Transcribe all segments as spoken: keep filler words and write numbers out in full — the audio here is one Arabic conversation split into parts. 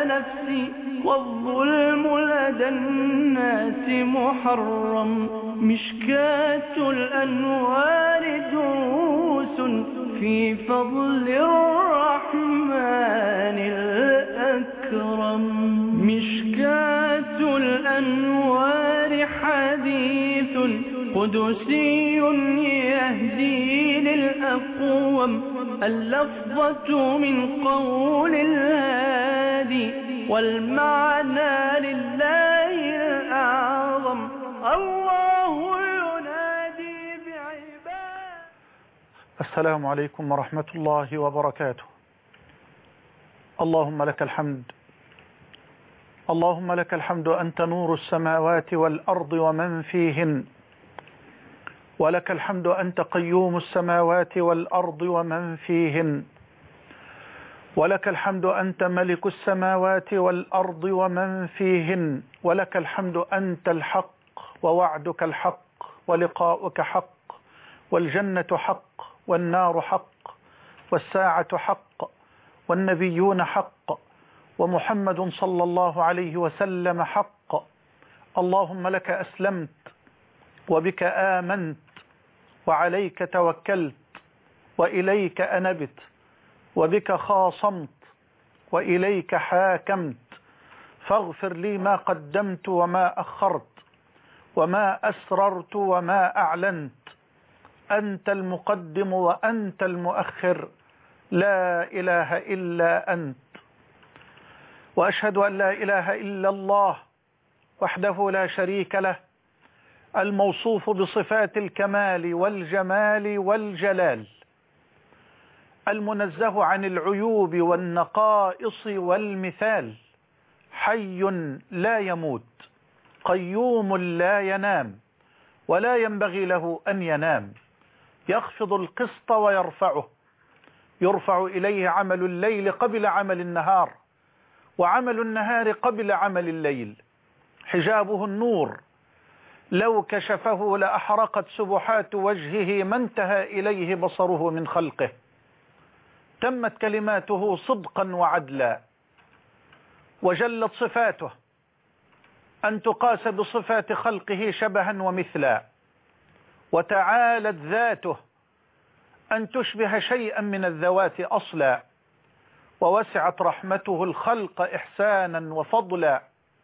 نفسي والظلم لدى الناس محرم. مشكاة الأنوار دروس في فضل الرحمن الأكرم. مشكاة الأنوار حديث قدسي يهدي للأقوم. اللفظة من قول الهادي والمعنى لله الأعظم. الله ينادي بعباد. السلام عليكم ورحمة الله وبركاته. اللهم لك الحمد، اللهم لك الحمد، أنت نور السماوات والأرض ومن فيهن، ولك الحمد أنت قيوم السماوات والأرض ومن فيهن، ولك الحمد أنت ملك السماوات والأرض ومن فيهن، ولك الحمد أنت الحق ووعدك الحق ولقاؤك حق والجنة حق والنار حق والساعة حق والنبيون حق ومحمد صلى الله عليه وسلم حق. اللهم لك أسلمت وبك آمنت وعليك توكلت وإليك أنبت وبك خاصمت وإليك حاكمت. فاغفر لي ما قدمت وما أخرت وما أسررت وما أعلنت. أنت المقدم وأنت المؤخر، لا إله إلا أنت. وأشهد أن لا إله إلا الله وحده لا شريك له، الموصوف بصفات الكمال والجمال والجلال، المنزه عن العيوب والنقائص والمثال، حي لا يموت، قيوم لا ينام ولا ينبغي له أن ينام، يخفض القسط ويرفعه، يرفع إليه عمل الليل قبل عمل النهار وعمل النهار قبل عمل الليل. حجابه النور، لو كشفه لأحرقت سبحات وجهه ما انتهى إليه بصره من خلقه. تمت كلماته صدقا وعدلا، وجلت صفاته أن تقاس بصفات خلقه شبها ومثلا، وتعالت ذاته أن تشبه شيئا من الذوات أصلا، ووسعت رحمته الخلق إحسانا وفضلا.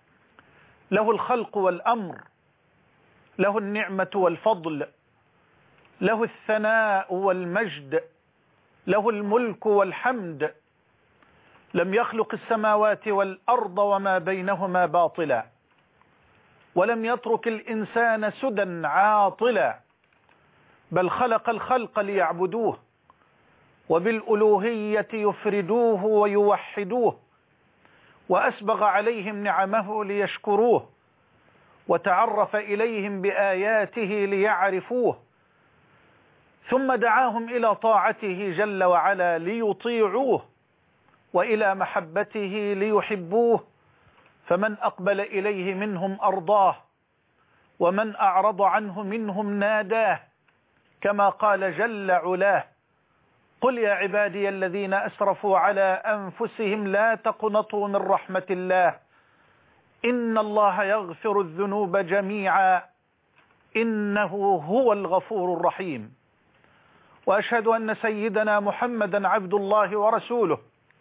له الخلق والأمر، له النعمة والفضل، له الثناء والمجد، له الملك والحمد. لم يخلق السماوات والأرض وما بينهما باطلا، ولم يترك الإنسان سدى عاطلا، بل خلق الخلق ليعبدوه وبالألوهية يفردوه ويوحدوه، وأسبغ عليهم نعمه ليشكروه، وتعرف إليهم بآياته ليعرفوه، ثم دعاهم إلى طاعته جل وعلا ليطيعوه، وإلى محبته ليحبوه. فمن أقبل إليه منهم أرضاه، ومن أعرض عنه منهم ناداه، كما قال جل علاه: قل يا عبادي الذين أسرفوا على أنفسهم لا تقنطوا من رحمة الله إن الله يغفر الذنوب جميعا إنه هو الغفور الرحيم. وأشهد أن سيدنا محمدا عبد الله ورسوله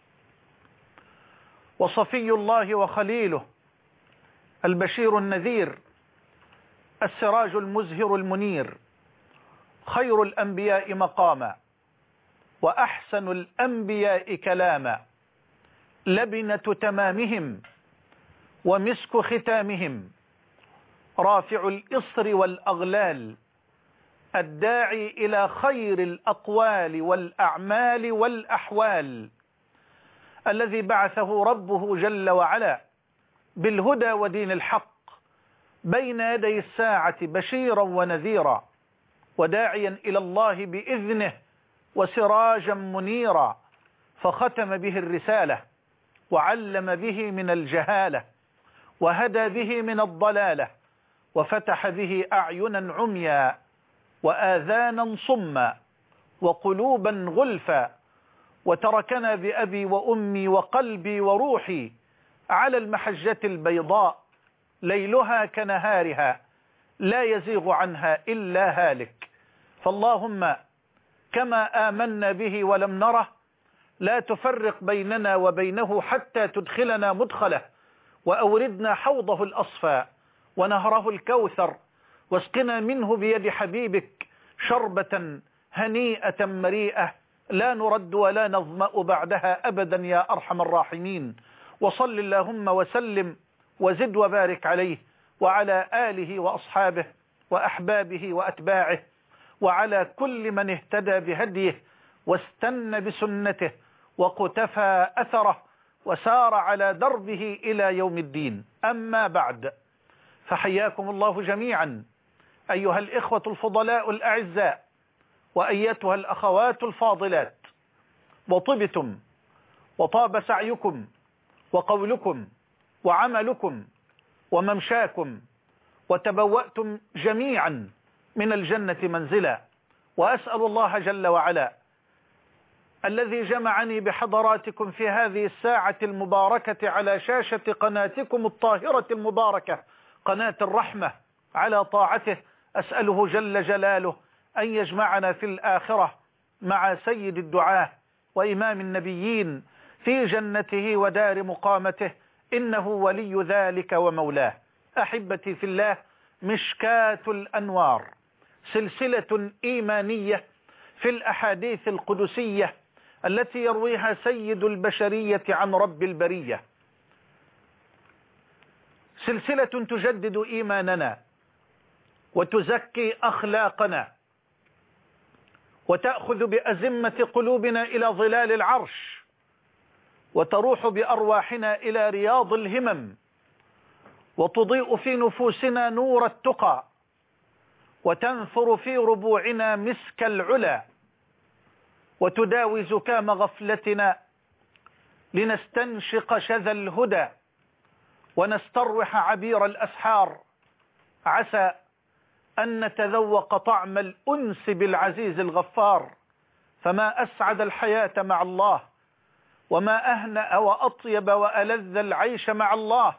وصفي الله وخليله، البشير النذير، السراج المزهر المنير، خير الأنبياء مقاما وأحسن الأنبياء كلاما، لبنة تمامهم ومسك ختامهم، رافع الإصر والأغلال، الداعي إلى خير الأقوال والأعمال والأحوال، الذي بعثه ربه جل وعلا بالهدى ودين الحق بين يدي الساعة بشيرا ونذيرا، وداعيا إلى الله بإذنه وسراجا منيرا، فختم به الرسالة وعلم به من الجهالة وهدى به من الضلالة، وفتح به أعينا عميا وآذانا صما وقلوبا غلفا، وتركنا بأبي وأمي وقلبي وروحي على المحجة البيضاء ليلها كنهارها لا يزيغ عنها إلا هالك. فاللهم كما آمنا به ولم نره لا تفرق بيننا وبينه حتى تدخلنا مدخله، وأوردنا حوضه الأصفى ونهره الكوثر، واسقنا منه بيد حبيبك شربة هنيئة مريئة لا نرد ولا نظمأ بعدها أبدا يا أرحم الراحمين. وصل اللهم وسلم وزد وبارك عليه وعلى آله وأصحابه وأحبابه وأتباعه وعلى كل من اهتدى بهديه واستنى بسنته وقتفى أثره وسار على دربه إلى يوم الدين. أما بعد، فحياكم الله جميعا أيها الإخوة الفضلاء الأعزاء وأيتها الأخوات الفاضلات، وطبتم وطاب سعيكم وقولكم وعملكم وممشاكم وتبوأتم جميعا من الجنة منزلا. وأسأل الله جل وعلا الذي جمعني بحضراتكم في هذه الساعة المباركة على شاشة قناتكم الطاهرة المباركة قناة الرحمة على طاعته، أسأله جل جلاله أن يجمعنا في الآخرة مع سيد الدعاة وإمام النبيين في جنته ودار مقامته، إنه ولي ذلك ومولاه. أحبتي في الله، مشكاة الأنوار سلسلة إيمانية في الأحاديث القدسية التي يرويها سيد البشرية عن رب البرية، سلسلة تجدد إيماننا وتزكي أخلاقنا وتأخذ بأزمة قلوبنا إلى ظلال العرش وتروح بأرواحنا إلى رياض الهمم وتضيء في نفوسنا نور التقى وتنثر في ربوعنا مسك العلا وتداوي زكام غفلتنا لنستنشق شذا الهدى ونستروح عبير الأسحار، عسى أن نتذوق طعم الأنس بالعزيز الغفار. فما أسعد الحياة مع الله، وما أهنأ وأطيب وألذ العيش مع الله،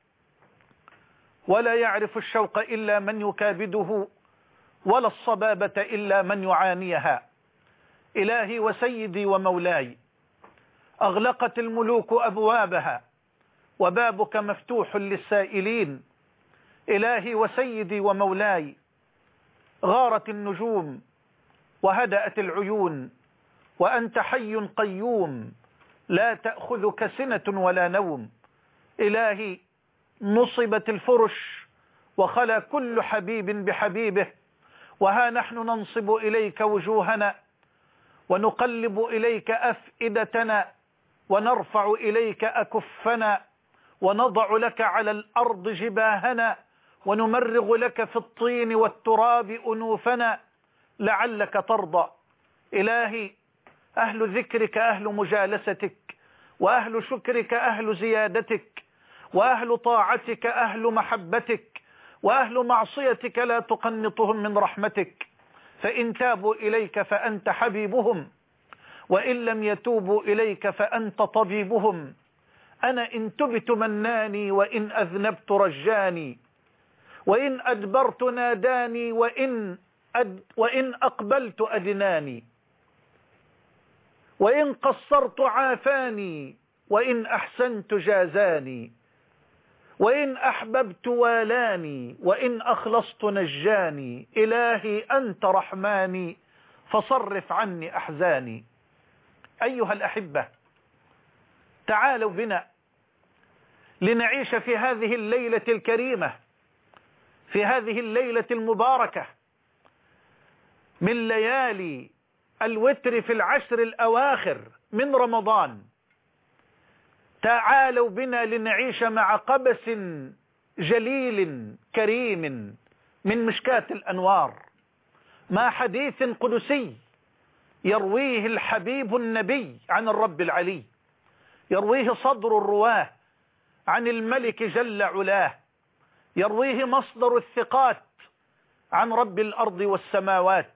ولا يعرف الشوق إلا من يكابده، ولا الصبابة إلا من يعانيها. إلهي وسيدي ومولاي، أغلقت الملوك أبوابها وبابك مفتوح للسائلين. إلهي وسيدي ومولاي، غارت النجوم وهدأت العيون، وأنت حي قيوم لا تأخذك سنة ولا نوم. إلهي، نصبت الفرش وخلا كل حبيب بحبيبه، وها نحن ننصب إليك وجوهنا ونقلب إليك أفئدتنا ونرفع إليك أكفنا ونضع لك على الأرض جباهنا ونمرغ لك في الطين والتراب أنوفنا لعلك ترضى. إلهي، أهل ذكرك أهل مجالستك، وأهل شكرك أهل زيادتك، وأهل طاعتك أهل محبتك، وأهل معصيتك لا تقنطهم من رحمتك. فإن تابوا إليك فأنت حبيبهم، وإن لم يتوبوا إليك فأنت طبيبهم. أنا إن تبت مناني، وإن أذنبت رجاني، وإن أدبرت ناداني، وإن, أد وإن أقبلت أدناني، وإن قصرت عافاني، وإن أحسنت جازاني، وإن أحببت والاني، وإن أخلصت نجاني. إلهي أنت رحماني فصرف عني أحزاني. أيها الأحبة، تعالوا بنا لنعيش في هذه الليلة الكريمة، في هذه الليلة المباركة من ليالي الوتر في العشر الأواخر من رمضان. تعالوا بنا لنعيش مع قبس جليل كريم من مشكاة الأنوار، مع حديث قدسي يرويه الحبيب النبي عن الرب العلي، يرويه صدر الرواه عن الملك جل علاه، يرويه مصدر الثقات عن رب الأرض والسماوات.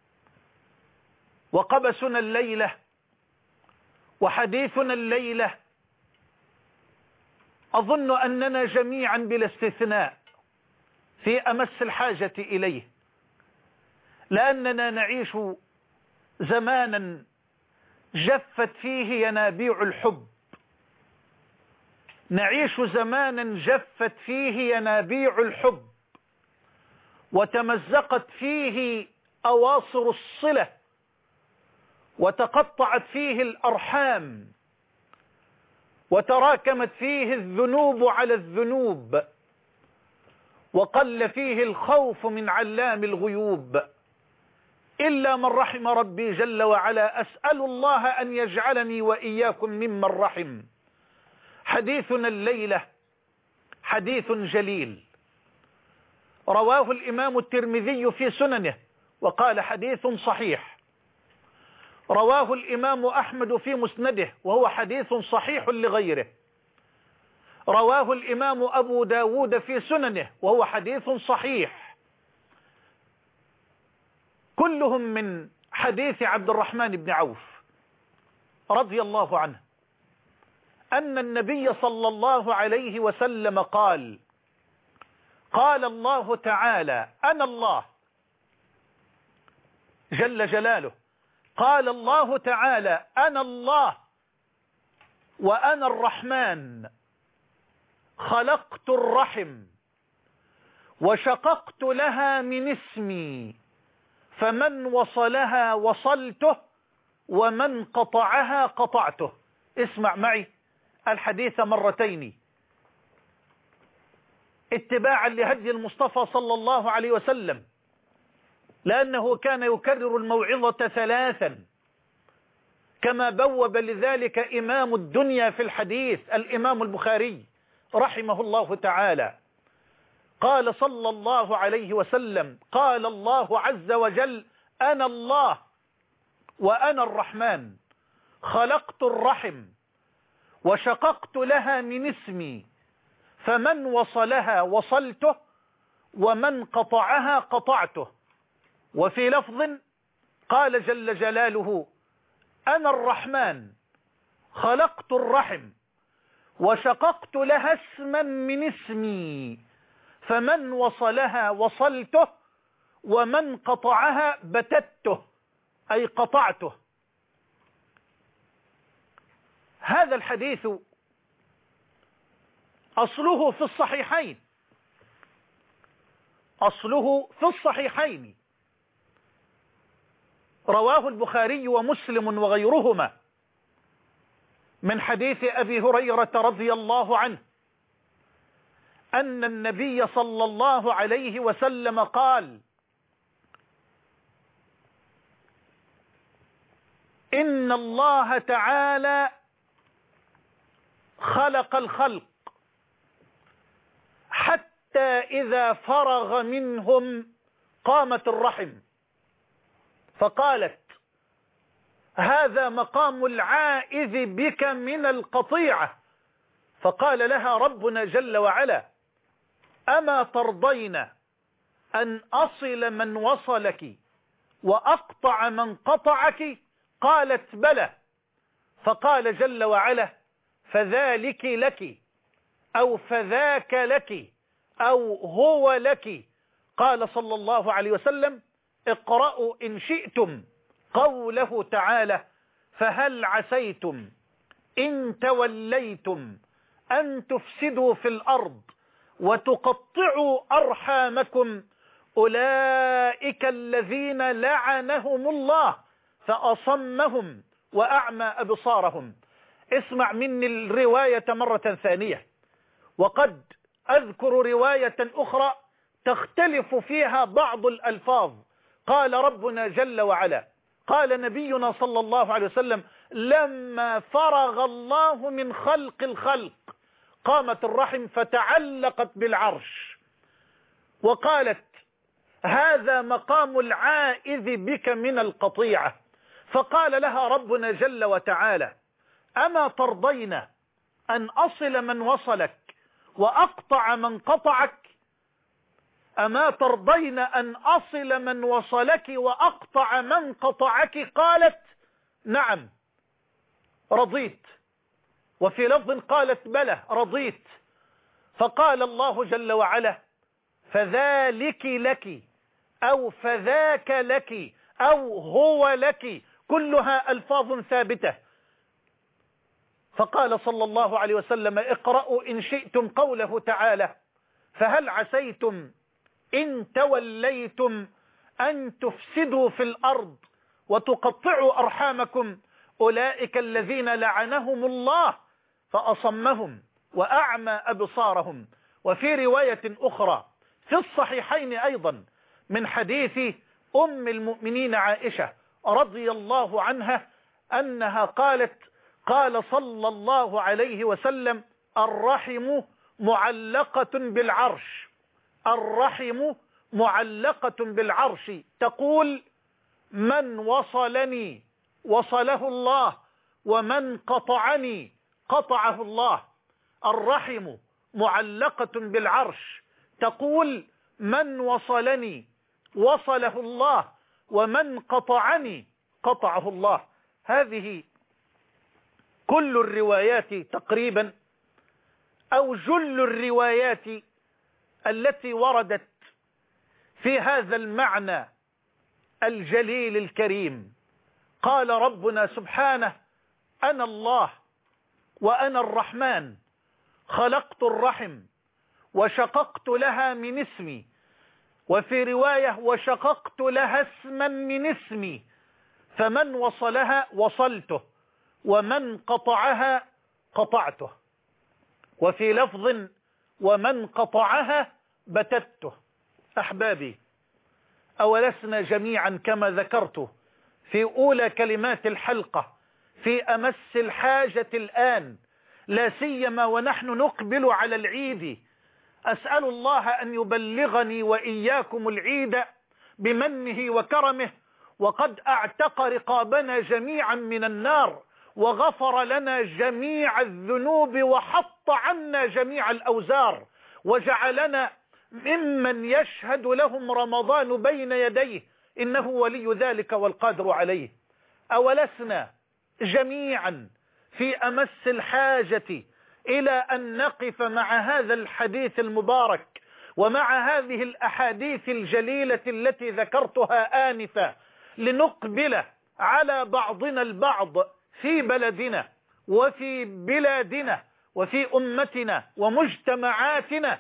وقبسنا الليلة وحديثنا الليلة أظن أننا جميعا بلا استثناء في أمس الحاجة إليه، لأننا نعيش زمانا جفت فيه ينابيع الحب، نعيش زمانا جفت فيه ينابيع الحب، وتمزقت فيه أواصر الصلة، وتقطعت فيه الأرحام، وتراكمت فيه الذنوب على الذنوب، وقل فيه الخوف من علام الغيوب، إلا من رحم ربي جل وعلا. أسأل الله أن يجعلني وإياكم ممن رحم. حديثنا الليلة حديث جليل، رواه الإمام الترمذي في سننه وقال حديث صحيح، رواه الإمام أحمد في مسنده وهو حديث صحيح لغيره، رواه الإمام أبو داود في سننه وهو حديث صحيح، كلهم من حديث عبد الرحمن بن عوف رضي الله عنه أن النبي صلى الله عليه وسلم قال: قال الله تعالى: أنا الله جل جلاله، قال الله تعالى: أنا الله وأنا الرحمن، خلقت الرحم وشققت لها من اسمي، فمن وصلها وصلته ومن قطعها قطعته. اسمع معي الحديث مرتين اتباعا لهدي المصطفى صلى الله عليه وسلم، لأنه كان يكرر الموعظة ثلاثا كما بوب لذلك إمام الدنيا في الحديث الإمام البخاري رحمه الله تعالى. قال صلى الله عليه وسلم: قال الله عز وجل: أنا الله وأنا الرحمن، خلقت الرحم وشققت لها من اسمي، فمن وصلها وصلته ومن قطعها قطعته. وفي لفظ قال جل جلاله: أنا الرحمن، خلقت الرحم وشققت لها اسما من اسمي، فمن وصلها وصلته ومن قطعها بتته، أي قطعته. هذا الحديث أصله في الصحيحين، أصله في الصحيحين، رواه البخاري ومسلم وغيرهما من حديث أبي هريرة رضي الله عنه أن النبي صلى الله عليه وسلم قال: إن الله تعالى خلق الخلق حتى إذا فرغ منهم قامت الرحم، فقالت: هذا مقام العائذ بك من القطيعة. فقال لها ربنا جل وعلا: أما ترضين أن أصل من وصلك وأقطع من قطعك؟ قالت: بلى. فقال جل وعلا: فذلك لك، أو فذاك لك، أو هو لك. قال صلى الله عليه وسلم: اقرأوا إن شئتم قوله تعالى: فهل عسيتم إن توليتم أن تفسدوا في الأرض وتقطعوا أرحامكم، أولئك الذين لعنهم الله فأصمهم وأعمى أبصارهم. اسمع مني الرواية مرة ثانية، وقد أذكر رواية أخرى تختلف فيها بعض الألفاظ. قال ربنا جل وعلا، قال نبينا صلى الله عليه وسلم: لما فرغ الله من خلق الخلق قامت الرحم فتعلقت بالعرش، وقالت: هذا مقام العائذ بك من القطيعة. فقال لها ربنا جل وتعالى: أما ترضين أن أصل من وصلك وأقطع من قطعك؟ أما ترضين أن أصل من وصلك وأقطع من قطعك؟ قالت: نعم رضيت. وفي لفظ قالت: بلى رضيت. فقال الله جل وعلا فذلك لك أو فذاك لك أو هو لك، كلها ألفاظ ثابتة. فقال صلى الله عليه وسلم اقرأوا إن شئتم قوله تعالى فهل عسيتم إن توليتم أن تفسدوا في الأرض وتقطعوا أرحامكم أولئك الذين لعنهم الله فأصمهم وأعمى أبصارهم. وفي رواية أخرى في الصحيحين أيضا من حديث أم المؤمنين عائشة رضي الله عنها أنها قالت قال صلى الله عليه وسلم الرحم معلقة بالعرش، الرحم معلقة بالعرش، تقول من وصلني وصله الله ومن قطعني قطعه الله. الرحم معلقة بالعرش، تقول من وصلني وصله الله ومن قطعني قطعه الله. هذه كل الروايات تقريبا أو جل الروايات التي وردت في هذا المعنى الجليل الكريم. قال ربنا سبحانه أنا الله وأنا الرحمن خلقت الرحم وشققت لها من اسمي، وفي رواية وشققت لها اسما من اسمي، فمن وصلها وصلته ومن قطعها قطعته، وفي لفظ ومن قطعها بتته. أحبابي أولسنا جميعا كما ذكرت في أولى كلمات الحلقة في أمس الحاجة الآن، لا سيما ونحن نقبل على العيد. أسأل الله أن يبلغني وإياكم العيد بمنه وكرمه، وقد أعتق رقابنا جميعا من النار وغفر لنا جميع الذنوب وحط عنا جميع الأوزار، وجعلنا ممن يشهد لهم رمضان بين يديه، إنه ولي ذلك والقادر عليه. أولسنا جميعا في أمس الحاجة إلى أن نقف مع هذا الحديث المبارك ومع هذه الأحاديث الجليلة التي ذكرتها آنفا، لنقبل على بعضنا البعض في بلدنا وفي بلادنا وفي أمتنا ومجتمعاتنا،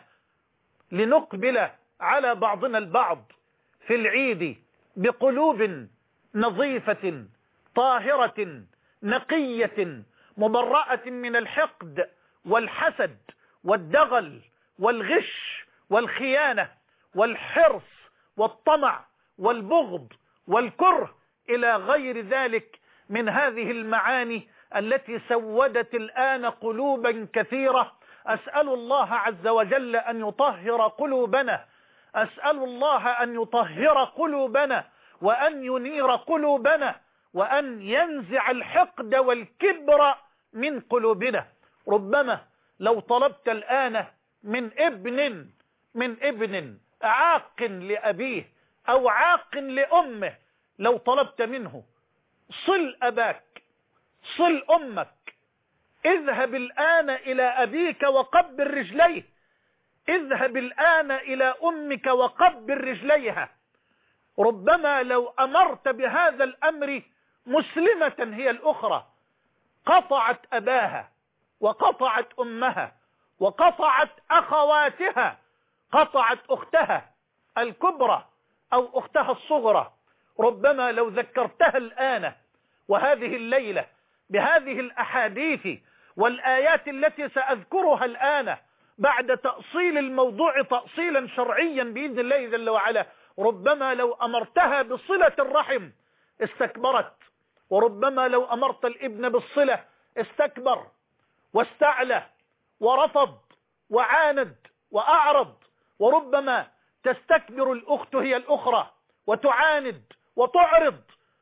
لنقبل على بعضنا البعض في العيد بقلوب نظيفة طاهرة نقية مبرأة من الحقد والحسد والدغل والغش والخيانة والحرص والطمع والبغض والكره إلى غير ذلك من هذه المعاني التي سودت الآن قلوبا كثيرة. أسأل الله عز وجل أن يطهر قلوبنا، أسأل الله أن يطهر قلوبنا وأن ينير قلوبنا وأن ينزع الحقد والكبر من قلوبنا. ربما لو طلبت الآن من ابن من ابن عاق لأبيه أو عاق لأمه، لو طلبت منه صل أباك صل أمك، اذهب الآن إلى أبيك وقبل رجليه، اذهب الآن إلى أمك وقبل رجليها. ربما لو أمرت بهذا الأمر مسلمة هي الأخرى قطعت أباها وقطعت أمها وقطعت أخواتها، قطعت أختها الكبرى أو أختها الصغرى. ربما لو ذكرتها الآن وهذه الليلة بهذه الأحاديث والآيات التي سأذكرها الآن بعد تأصيل الموضوع تأصيلا شرعيا بإذن الله جل وعلا، ربما لو أمرتها بصلة الرحم استكبرت، وربما لو أمرت الابن بالصلة استكبر واستعلى ورفض وعاند وأعرض، وربما تستكبر الأخت هي الأخرى وتعاند وتعرض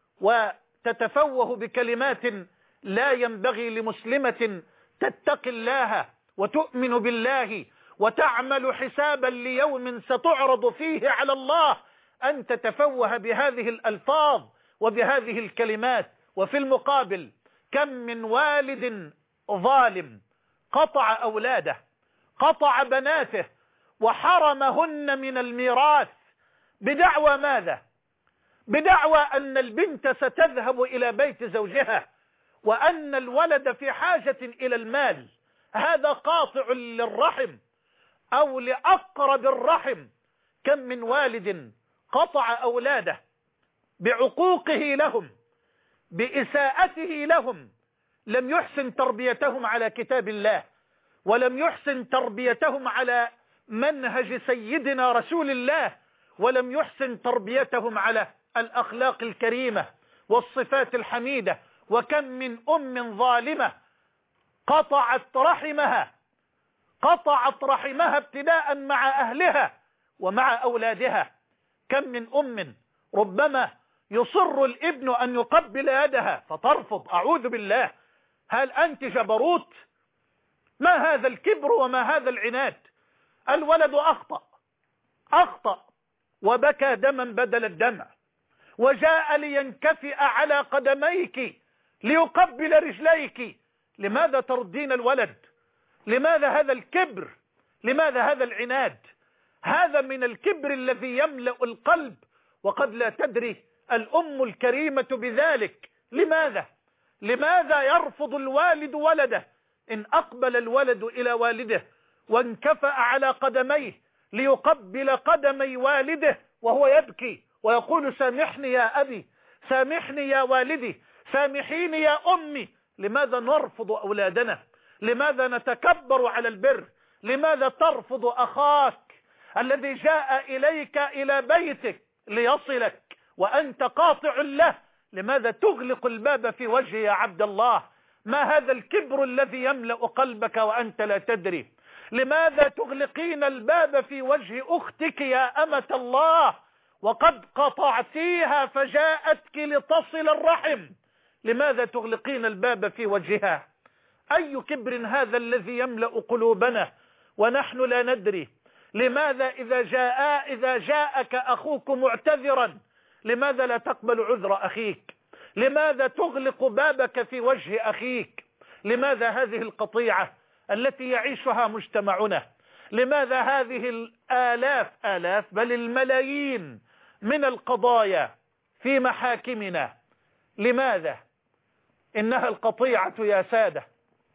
وتتفوه بكلمات لا ينبغي لمسلمة تتقي الله وتؤمن بالله وتعمل حسابا ليوم ستعرض فيه على الله أن تتفوه بهذه الألفاظ وبهذه الكلمات. وفي المقابل كم من والد ظالم قطع أولاده، قطع بناته وحرمهن من الميراث بدعوى ماذا؟ بدعوى أن البنت ستذهب إلى بيت زوجها وأن الولد في حاجة إلى المال. هذا قاطع للرحم أو لأقرب الرحم. كم من والد قطع أولاده بعقوقه لهم، بإساءته لهم، لم يحسن تربيتهم على كتاب الله، ولم يحسن تربيتهم على منهج سيدنا رسول الله، ولم يحسن تربيتهم على الأخلاق الكريمة والصفات الحميدة. وكم من أم ظالمة قطعت رحمها قطعت رحمها ابتداء مع أهلها ومع أولادها. كم من أم ربما يصر الابن أن يقبل يدها فترفض. أعوذ بالله، هل أنت جبروت؟ ما هذا الكبر وما هذا العناد؟ الولد أخطأ أخطأ وبكى دما بدل الدمع، وجاء لينكفئ على قدميك ليقبل رجليك. لماذا تردين الولد؟ لماذا هذا الكبر؟ لماذا هذا العناد؟ هذا من الكبر الذي يملأ القلب، وقد لا تدري الأم الكريمة بذلك. لماذا؟ لماذا يرفض الوالد ولده؟ إن أقبل الولد إلى والده وانكفأ على قدميه ليقبل قدمي والده وهو يبكي ويقول سامحني يا أبي، سامحني يا والدي، سامحيني يا أمي، لماذا نرفض أولادنا؟ لماذا نتكبر على البر؟ لماذا ترفض أخاك الذي جاء إليك إلى بيتك ليصلك وأنت قاطع له؟ لماذا تغلق الباب في وجهه يا عبد الله؟ ما هذا الكبر الذي يملأ قلبك وأنت لا تدري؟ لماذا تغلقين الباب في وجه أختك يا أمة الله وقد قطعتيها فجاءتك لتصل الرحم؟ لماذا تغلقين الباب في وجهها؟ أي كبر هذا الذي يملأ قلوبنا ونحن لا ندري؟ لماذا إذا جاء إذا جاءك أخوك معتذرا لماذا لا تقبل عذر أخيك؟ لماذا تغلق بابك في وجه أخيك؟ لماذا هذه القطيعة التي يعيشها مجتمعنا؟ لماذا هذه الآلاف آلاف بل الملايين من القضايا في محاكمنا؟ لماذا؟ إنها القطيعة يا سادة،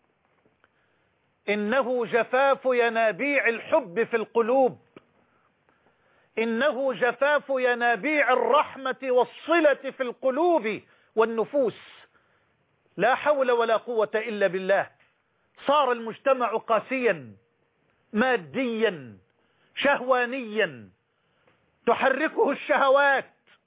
إنه جفاف ينابيع الحب في القلوب، إنه جفاف ينابيع الرحمة والصلة في القلوب والنفوس. لا حول ولا قوة إلا بالله. صار المجتمع قاسيا ماديا شهوانيا تحركه الشهوات.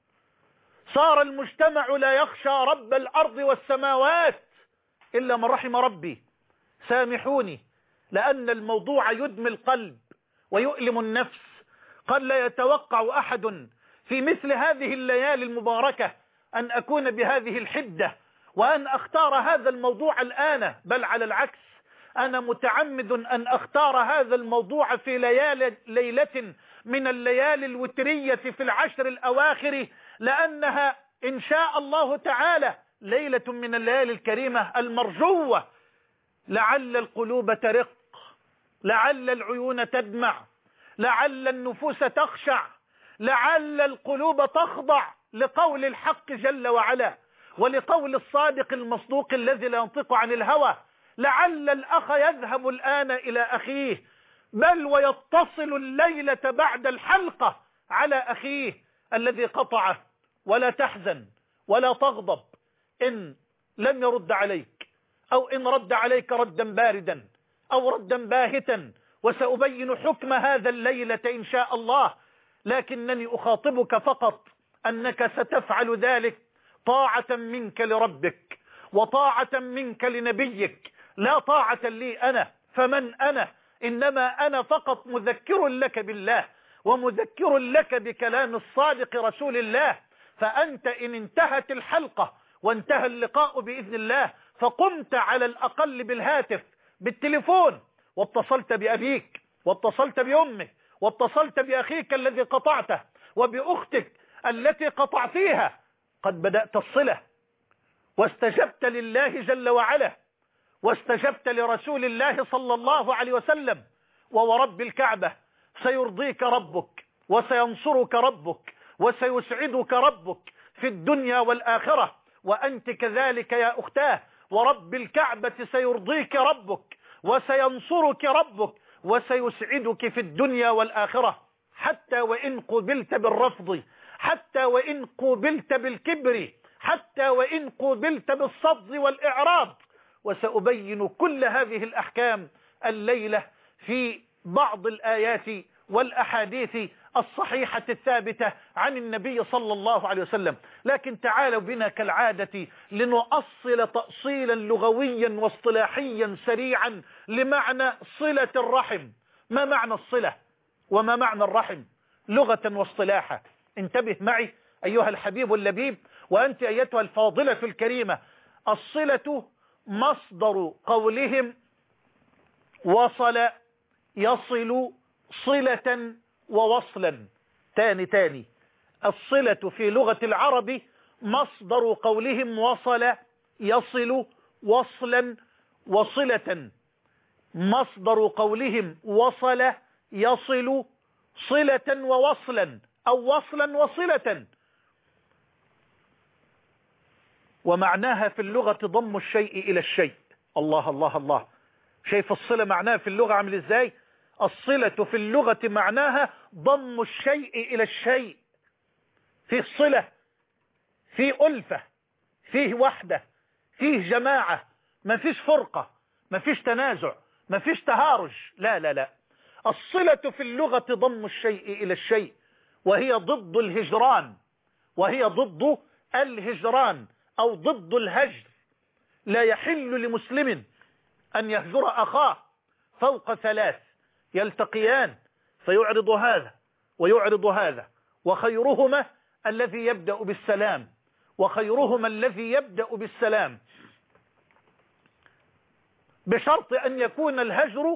صار المجتمع لا يخشى رب الأرض والسماوات إلا من رحم ربي. سامحوني، لأن الموضوع يدمي القلب ويؤلم النفس. قد لا يتوقع أحد في مثل هذه الليالي المباركة أن أكون بهذه الحدة وأن أختار هذا الموضوع الآن، بل على العكس، أنا متعمد أن أختار هذا الموضوع في ليالي ليلة من الليالي الوترية في العشر الأواخر، لأنها إن شاء الله تعالى ليلة من الليالي الكريمة المرجوة. لعل القلوب ترق، لعل العيون تدمع، لعل النفوس تخشع، لعل القلوب تخضع لقول الحق جل وعلا ولقول الصادق المصدوق الذي لا ينطق عن الهوى. لعل الأخ يذهب الآن إلى أخيه، بل ويتصل الليلة بعد الحلقة على أخيه الذي قطعه. ولا تحزن ولا تغضب إن لم يرد عليك، أو إن رد عليك ردا باردا أو ردا باهتا، وسأبين حكم هذا الليلة إن شاء الله. لكنني أخاطبك فقط أنك ستفعل ذلك طاعة منك لربك وطاعة منك لنبيك، لا طاعة لي أنا. فمن أنا؟ إنما أنا فقط مذكر لك بالله ومذكر لك بكلام الصادق رسول الله. فأنت إن انتهت الحلقة وانتهى اللقاء بإذن الله فقمت على الأقل بالهاتف بالتليفون واتصلت بأبيك واتصلت بأمك واتصلت بأخيك الذي قطعته وبأختك التي قطعتيها، قد بدأت الصلة واستجبت لله جل وعلا واستجبت لرسول الله صلى الله عليه وسلم وورب الكعبة سيرضيك ربك وسينصرك ربك وسيسعدك ربك في الدنيا والآخرة، وأنت كذلك يا أختاه، ورب الكعبة سيرضيك ربك وسينصرك ربك وسيسعدك في الدنيا والآخرة، حتى وإن قبلت بالرفض، حتى وإن قبلت بالكبر، حتى وإن قبلت بالصد والإعراض. وسأبين كل هذه الأحكام الليلة في بعض الآيات والأحاديث الصحيحة الثابتة عن النبي صلى الله عليه وسلم. لكن تعالوا بنا كالعادة لنؤصل تأصيلا لغويا واصطلاحيا سريعا لمعنى صلة الرحم. ما معنى الصلة وما معنى الرحم لغة واصطلاحا؟ انتبه معي أيها الحبيب اللبيب، وأنت أيتها الفاضلة الكريمة. الصلة مصدر قولهم وصل يصل صلة ووصلا. تاني تاني الصلة في لغة العرب مصدر قولهم وصل يصل وصلا وصلة. مصدر قولهم وصل يصل صلة ووصلا أو وصلا وصلة. ومعناها في اللغة ضم الشيء إلى الشيء. الله الله الله، شايف الصلة معناها في اللغة عامل ازاي؟ الصلة في اللغة معناها ضم الشيء إلى الشيء. فيه صلة، فيه ألفة، فيه وحدة، فيه جماعة، ما فيش فرقة، ما فيش تنازع، ما فيش تهارج. لا لا لا، الصلة في اللغة ضم الشيء إلى الشيء، وهي ضد الهجران، وهي ضد الهجران أو ضد الهجر. لا يحل لمسلم أن يهجر أخاه فوق ثلاث، يلتقيان فيعرض هذا ويعرض هذا، وخيرهما الذي يبدأ بالسلام، وخيرهما الذي يبدأ بالسلام، بشرط أن يكون الهجر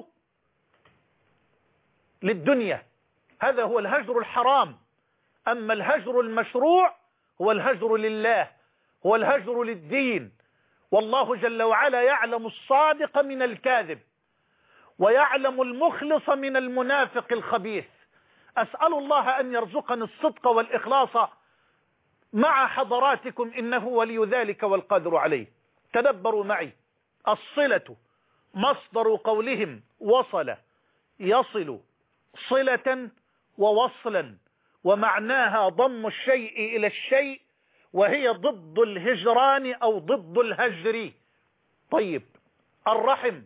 للدنيا، هذا هو الهجر الحرام. أما الهجر المشروع هو الهجر لله، هو الهجر للدين. والله جل وعلا يعلم الصادق من الكاذب، ويعلم المخلص من المنافق الخبيث. أسأل الله أن يرزقني الصدق والإخلاص مع حضراتكم، إنه ولي ذلك والقادر عليه. تدبروا معي. الصلة مصدر قولهم وصل يصل صلة ووصلا، ومعناها ضم الشيء إلى الشيء، وهي ضد الهجران أو ضد الهجر. طيب، الرحم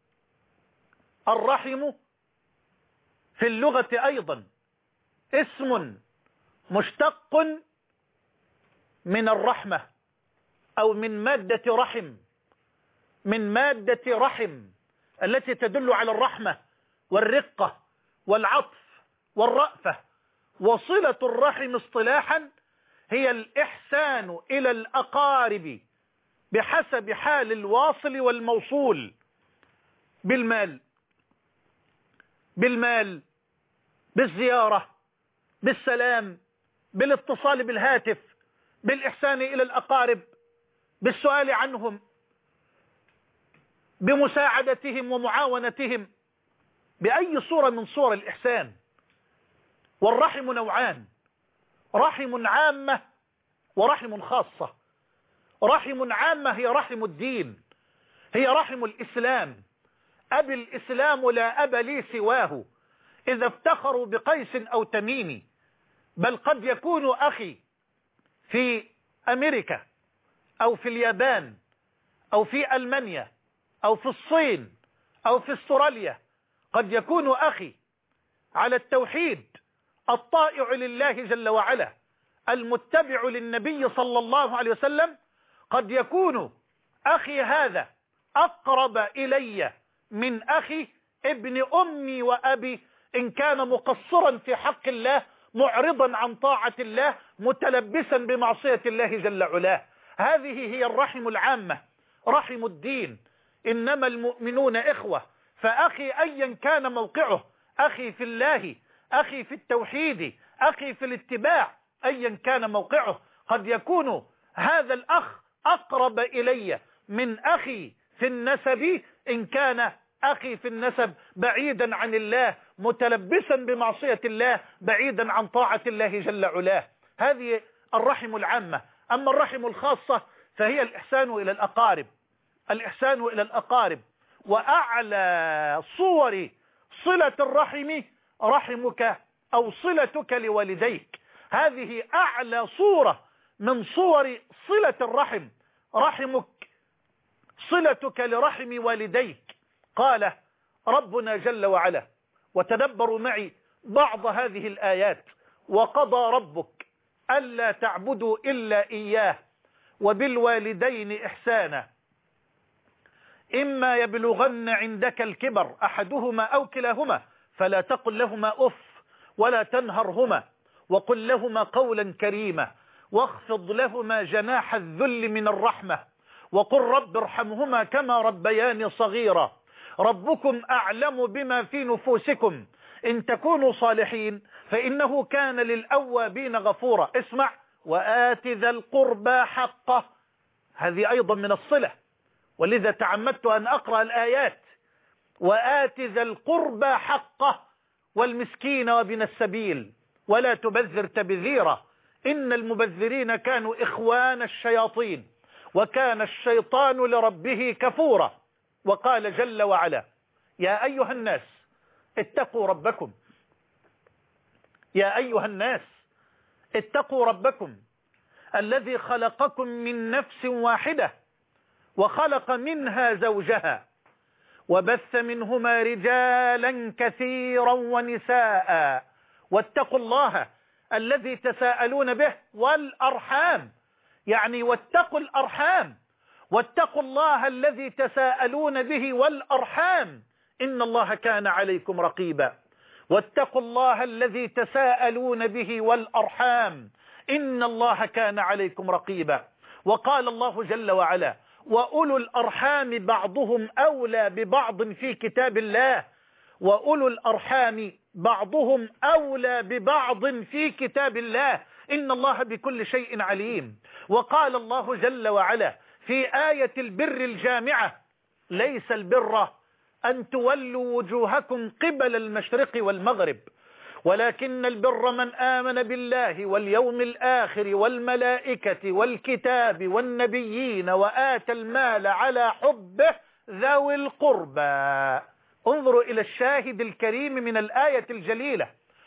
الرحم في اللغة أيضا اسم مشتق من الرحمة أو من مادة رحم، من مادة رحم التي تدل على الرحمة والرقة والعطف والرأفة. وصلة الرحم اصطلاحا هي الإحسان إلى الأقارب بحسب حال الواصل والموصول، بالمال بالمال بالزيارة، بالسلام، بالاتصال بالهاتف، بالإحسان إلى الأقارب، بالسؤال عنهم، بمساعدتهم ومعاونتهم، بأي صورة من صور الإحسان. والرحم نوعان، رحم عامة ورحم خاصة. رحم عامة هي رحم الدين، هي رحم الإسلام. أبي الإسلام لا أب لي سواه، إذا افتخروا بقيس أو تميم. بل قد يكون أخي في أمريكا أو في اليابان أو في ألمانيا أو في الصين أو في استراليا، قد يكون أخي على التوحيد الطائع لله جل وعلا المتبع للنبي صلى الله عليه وسلم. قد يكون أخي هذا أقرب إلي من أخي ابن أمي وأبي، إن كان مقصرا في حق الله، معرضا عن طاعة الله، متلبسا بمعصية الله جل علاه. هذه هي الرحم العامة، رحم الدين. إنما المؤمنون إخوة، فأخي أيا كان موقعه، أخي في الله، أخي في التوحيد، أخي في الاتباع، أيا كان موقعه، قد يكون هذا الأخ أقرب إلي من أخي في النسب إن كان أخي في النسب بعيدا عن الله، متلبسا بمعصية الله، بعيدا عن طاعة الله جل علاه. هذه الرحم العامة. أما الرحم الخاصة فهي الإحسان إلى الأقارب، الإحسان إلى الأقارب. وأعلى صور صلة الرحم رحمك أو صلتك لوالديك، هذه أعلى صورة من صور صلة الرحم، رحمك، صلتك لرحم والديك. قال ربنا جل وعلا، وتدبروا معي بعض هذه الآيات: وقضى ربك ألا تعبدوا إلا إياه وبالوالدين إحسانا إما يبلغن عندك الكبر أحدهما أو كلاهما فلا تقل لهما أف ولا تنهرهما وقل لهما قولا كريما واخفض لهما جناح الذل من الرحمة وقل رب ارحمهما كما ربياني صغيرا ربكم أعلم بما في نفوسكم إن تكونوا صالحين فإنه كان للأوابين غفورا. اسمع: وآت ذا القربى حقه. هذه أيضا من الصلة، ولذا تعمدت أن أقرأ الآيات. وآت ذا القربى حقه والمسكين وابن السبيل ولا تبذر تبذيرا إن المبذرين كانوا إخوان الشياطين وكان الشيطان لربه كفورا. وقال جل وعلا: يا أيها الناس اتقوا ربكم، يا أيها الناس اتقوا ربكم الذي خلقكم من نفس واحدة وخلق منها زوجها وبث منهما رجالا كثيرا ونساء واتقوا الله الذي تساءلون به والأرحام، يعني واتقوا الأرحام، واتقوا الله الذي تساءلون به والأرحام إن الله كان عليكم رقيبا. واتقوا الله الذي تساءلون به والأرحام إن الله كان عليكم رقيبا. وقال الله جل وعلا: وأولو الأرحام بعضهم أولى ببعض في كتاب الله، وأولو الأرحام بعضهم أولى ببعض في كتاب الله إن الله بكل شيء عليم. وقال الله جل وعلا في آية البر الجامعة: ليس البر أن تولوا وجوهكم قبل المشرق والمغرب ولكن البر من آمن بالله واليوم الآخر والملائكة والكتاب والنبيين وآتى المال على حبه ذوي القربى. انظروا إلى الشاهد الكريم من الآية الجليلة: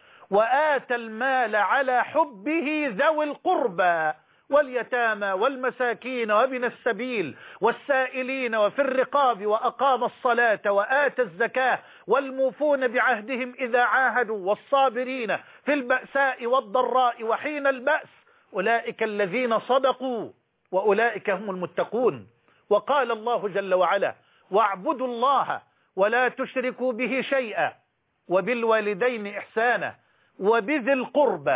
وآتى المال على حبه ذوي القربى واليتامى والمساكين وابن السبيل والسائلين وفي الرقاب وأقام الصلاة وآتى الزكاة والموفون بعهدهم إذا عاهدوا والصابرين في البأساء والضراء وحين البأس أولئك الذين صدقوا وأولئك هم المتقون. وقال الله جل وعلا: واعبدوا الله ولا تشركوا به شيئا وبالوالدين إحسانا وبذي القربى،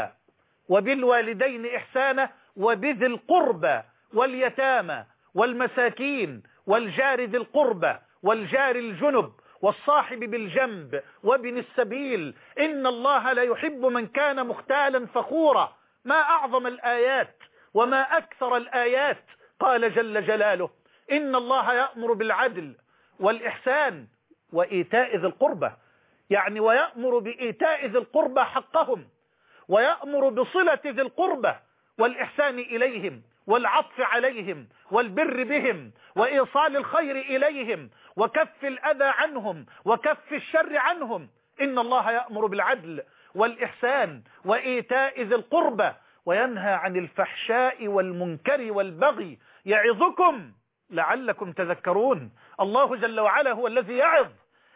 وبالوالدين إحسانا وبذي القربى واليتامى والمساكين والجار ذي القربى والجار الجنب والصاحب بالجنب وابن السبيل إن الله لا يحب من كان مختالا فخورا. ما أعظم الآيات وما أكثر الآيات. قال جل جلاله: إن الله يأمر بالعدل والإحسان وإيتاء ذي القربى، يعني ويأمر بإيتاء ذي القربى حقهم، ويأمر بصلة ذي القربى والإحسان إليهم والعطف عليهم والبر بهم وإيصال الخير إليهم وكف الأذى عنهم وكف الشر عنهم. إن الله يأمر بالعدل والإحسان وإيتاء ذي القربى وينهى عن الفحشاء والمنكر والبغي يعظكم لعلكم تذكرون. الله جل وعلا هو الذي يعظ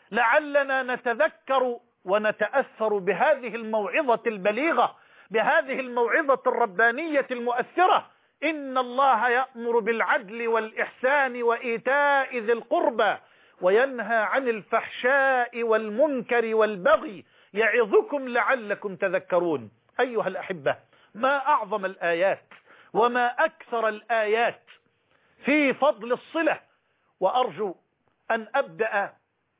لعلنا نتذكر ونتأثر بهذه الموعظة البليغة، بهذه الموعظة الربانية المؤثرة. إن الله يأمر بالعدل والإحسان وإيتاء ذي القربى وينهى عن الفحشاء والمنكر والبغي يعظكم لعلكم تذكرون. أيها الأحبة، ما أعظم الآيات وما أكثر الآيات في فضل الصلة. وأرجو أن أبدأ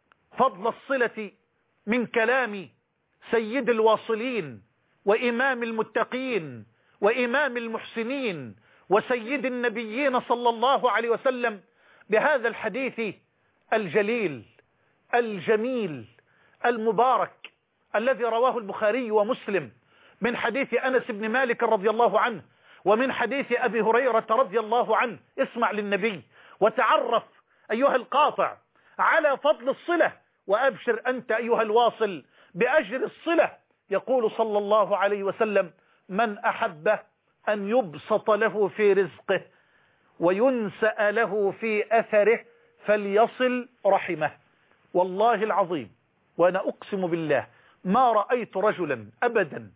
فضل الصلة من كلام سيد الواصلين وإمام المتقين وإمام المحسنين وسيد النبيين صلى الله عليه وسلم بهذا الحديث الجليل الجميل المبارك الذي رواه البخاري ومسلم من حديث أنس بن مالك رضي الله عنه ومن حديث أبي هريرة رضي الله عنه. اسمع للنبي وتعرف أيها القاطع على فضل الصلة، وأبشر أنت أيها الواصل بأجر الصلة. يقول صلى الله عليه وسلم: من أحب أن يبسط له في رزقه وينسأ له في أثره فليصل رحمه. والله العظيم وأنا أقسم بالله ما رأيت رجلا أبدا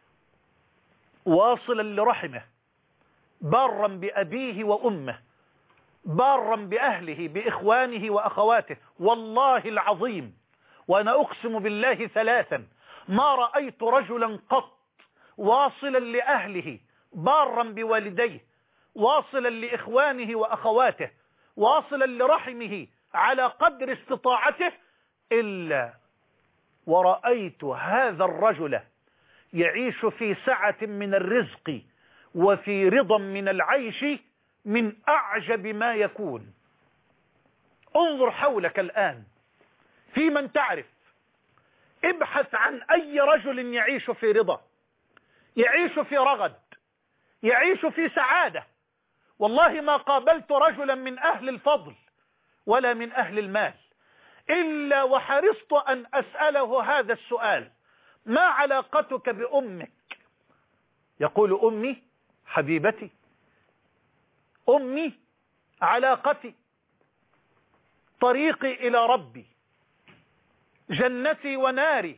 واصلا لرحمه، بارا بأبيه وأمه، بارا بأهله بإخوانه وأخواته، والله العظيم وأنا أقسم بالله ثلاثا ما رأيت رجلا قط واصلا لأهله، بارا بوالديه، واصلا لإخوانه وأخواته، واصلا لرحمه على قدر استطاعته، إلا ورأيت هذا الرجل يعيش في سعة من الرزق وفي رضا من العيش من أعجب ما يكون. انظر حولك الآن في من تعرف، ابحث عن أي رجل يعيش في رضا، يعيش في رغد، يعيش في سعادة. والله ما قابلت رجلا من أهل الفضل ولا من أهل المال إلا وحرصت أن أسأله هذا السؤال: ما علاقتك بأمك؟ يقول: أمي حبيبتي، أمي علاقتي، طريقي إلى ربي، جنتي وناري.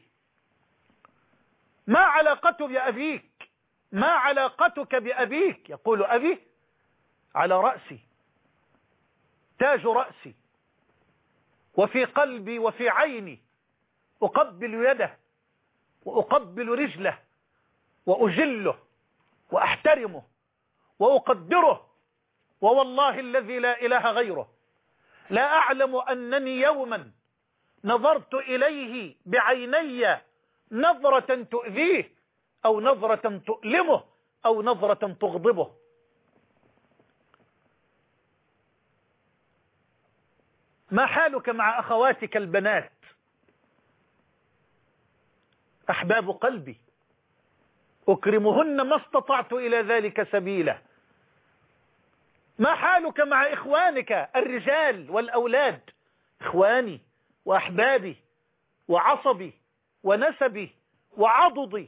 ما علاقته بأبيك؟ ما علاقتك بأبيك؟ يقول: أبي على رأسي، تاج رأسي، وفي قلبي وفي عيني، أقبل يده وأقبل رجله وأجله وأحترمه وأقدره، ووالله الذي لا إله غيره لا أعلم أنني يوما نظرت إليه بعيني نظرة تؤذيه أو نظرة تؤلمه أو نظرة تغضبه. ما حالك مع أخواتك البنات؟ أحباب قلبي، أكرمهن ما استطعت إلى ذلك سبيلا. ما حالك مع إخوانك الرجال والأولاد؟ إخواني وأحبابي وعصبي ونسبي وعضدي،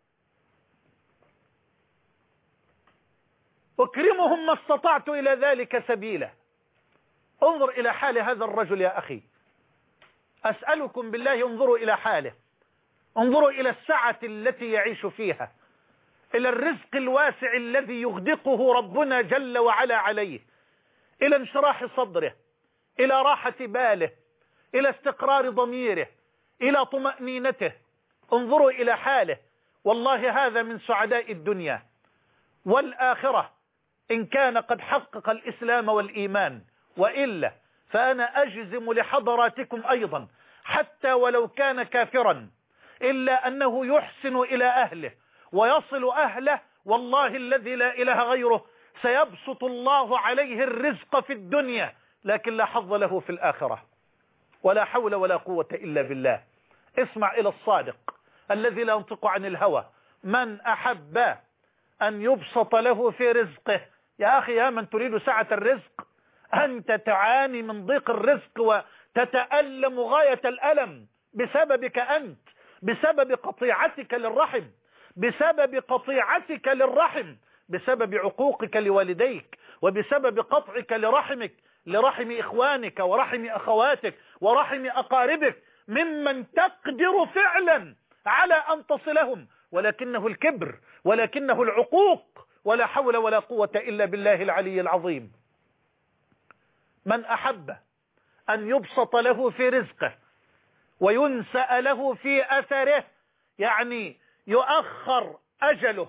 أكرمهم ما استطعت إلى ذلك سبيلا. انظر إلى حال هذا الرجل يا أخي، أسألكم بالله انظروا إلى حاله، انظروا إلى السعة التي يعيش فيها، إلى الرزق الواسع الذي يغدقه ربنا جل وعلا عليه، إلى انشراح صدره، إلى راحة باله، إلى استقرار ضميره، إلى طمأنينته. انظروا إلى حاله، والله هذا من سعداء الدنيا والآخرة إن كان قد حقق الإسلام والإيمان، وإلا فأنا أجزم لحضراتكم أيضا حتى ولو كان كافرا إلا أنه يحسن إلى أهله ويصل أهله، والله الذي لا إله غيره سيبسط الله عليه الرزق في الدنيا لكن لا حظ له في الآخرة. ولا حول ولا قوة إلا بالله. اسمع إلى الصادق الذي لا ينطق عن الهوى: من أحب أن يبسط له في رزقه. يا أخي يا من تريد سعة الرزق، أنت تعاني من ضيق الرزق وتتألم غاية الألم بسببك أنت، بسبب قطيعتك للرحم، بسبب قطيعتك للرحم، بسبب عقوقك لوالديك، وبسبب قطعك لرحمك، لرحم إخوانك ورحم أخواتك ورحم أقاربك ممن تقدر فعلا على أن تصلهم، ولكنه الكبر، ولكنه العقوق. ولا حول ولا قوة إلا بالله العلي العظيم. من أحب أن يبسط له في رزقه وينسأ له في أثره، يعني يؤخر أجله،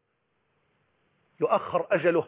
يؤخر أجله.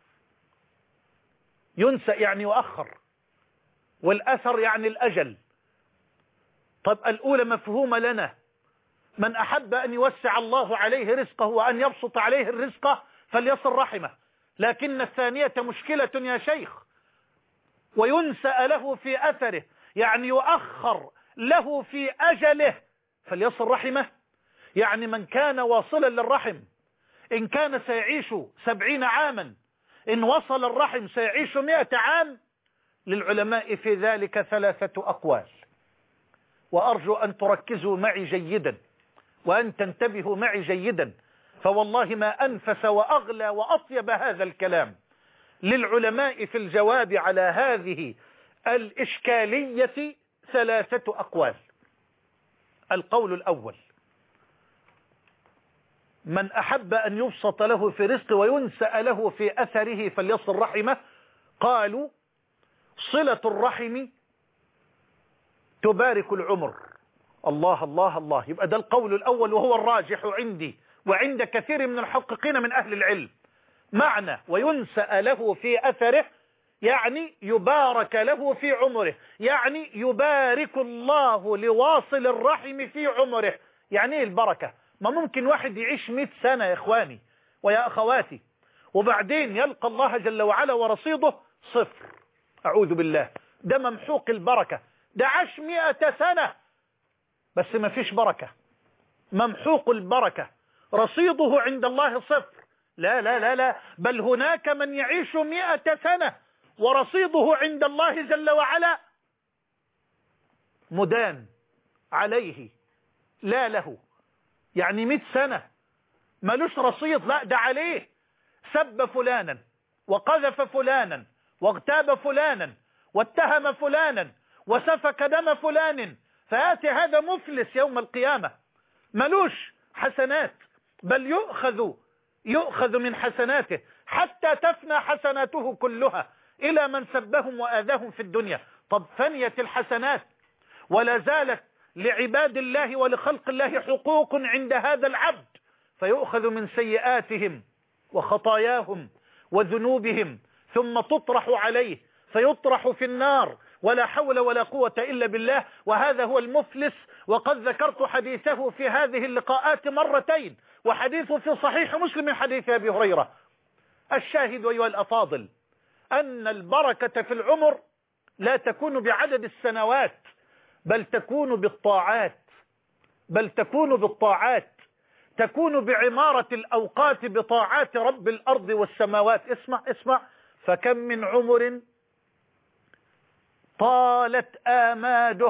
ينسأ يعني يؤخر، والأثر يعني الأجل. طب الأولى مفهومة لنا، من أحب أن يوسع الله عليه رزقه وأن يبسط عليه الرزق فليصل رحمه. لكن الثانية مشكلة يا شيخ. وينسأ له في أثره يعني يؤخر له في أجله فليصل رحمه. يعني من كان واصلا للرحم إن كان سيعيش سبعين عاما، إن وصل الرحم سيعيش مئة عام. للعلماء في ذلك ثلاثة أقوال، وأرجو أن تركزوا معي جيدا وأن تنتبهوا معي جيدا، فوالله ما أنفس وأغلى وأطيب هذا الكلام. للعلماء في الجواب على هذه الإشكالية ثلاثة أقوال. القول الأول: من أحب أن يبسط له في رزقه وينسأ له في أثره فليصل رحمه. قالوا: صلة الرحم تبارك العمر. الله الله الله. يبقى ده القول الأول وهو الراجح عندي وعند كثير من المحققين من أهل العلم. معنى وينسأ له في أثره يعني يبارك له في عمره، يعني يبارك الله لواصل الرحم في عمره. يعني ايه البركة؟ ما ممكن واحد يعيش مئة سنة يا إخواني ويا أخواتي وبعدين يلقى الله جل وعلا ورصيده صفر، أعوذ بالله، ده ممحوق البركة. ده عاش مئة سنة بس ما فيش بركة، ممحوق البركة، رصيده عند الله صفر. لا لا لا لا، بل هناك من يعيش مئة سنة ورصيده عند الله جل وعلا مدان عليه لا له. يعني مئة سنة ملوش رصيد، لا ده عليه، سب فلانا وقذف فلانا واغتاب فلانا واتهم فلانا وسفك دم فلان، فيأتي هذا مفلس يوم القيامة ملوش حسنات، بل يؤخذ يؤخذ من حسناته حتى تفنى حسناته كلها إلى من سبهم وآذاهم في الدنيا. طب فنيت الحسنات ولا زالت لعباد الله ولخلق الله حقوق عند هذا العبد، فيؤخذ من سيئاتهم وخطاياهم وذنوبهم ثم تطرح عليه فيطرح في النار، ولا حول ولا قوة إلا بالله. وهذا هو المفلس، وقد ذكرت حديثه في هذه اللقاءات مرتين، وحديثه في صحيح مسلم من حديث أبي هريرة. الشاهد أيها الأفاضل أن البركة في العمر لا تكون بعدد السنوات، بل تكون بالطاعات، بل تكون بالطاعات، تكون بعمارة الأوقات بطاعات رب الأرض والسماوات. اسمع اسمع: فكم من عمر طالت آماده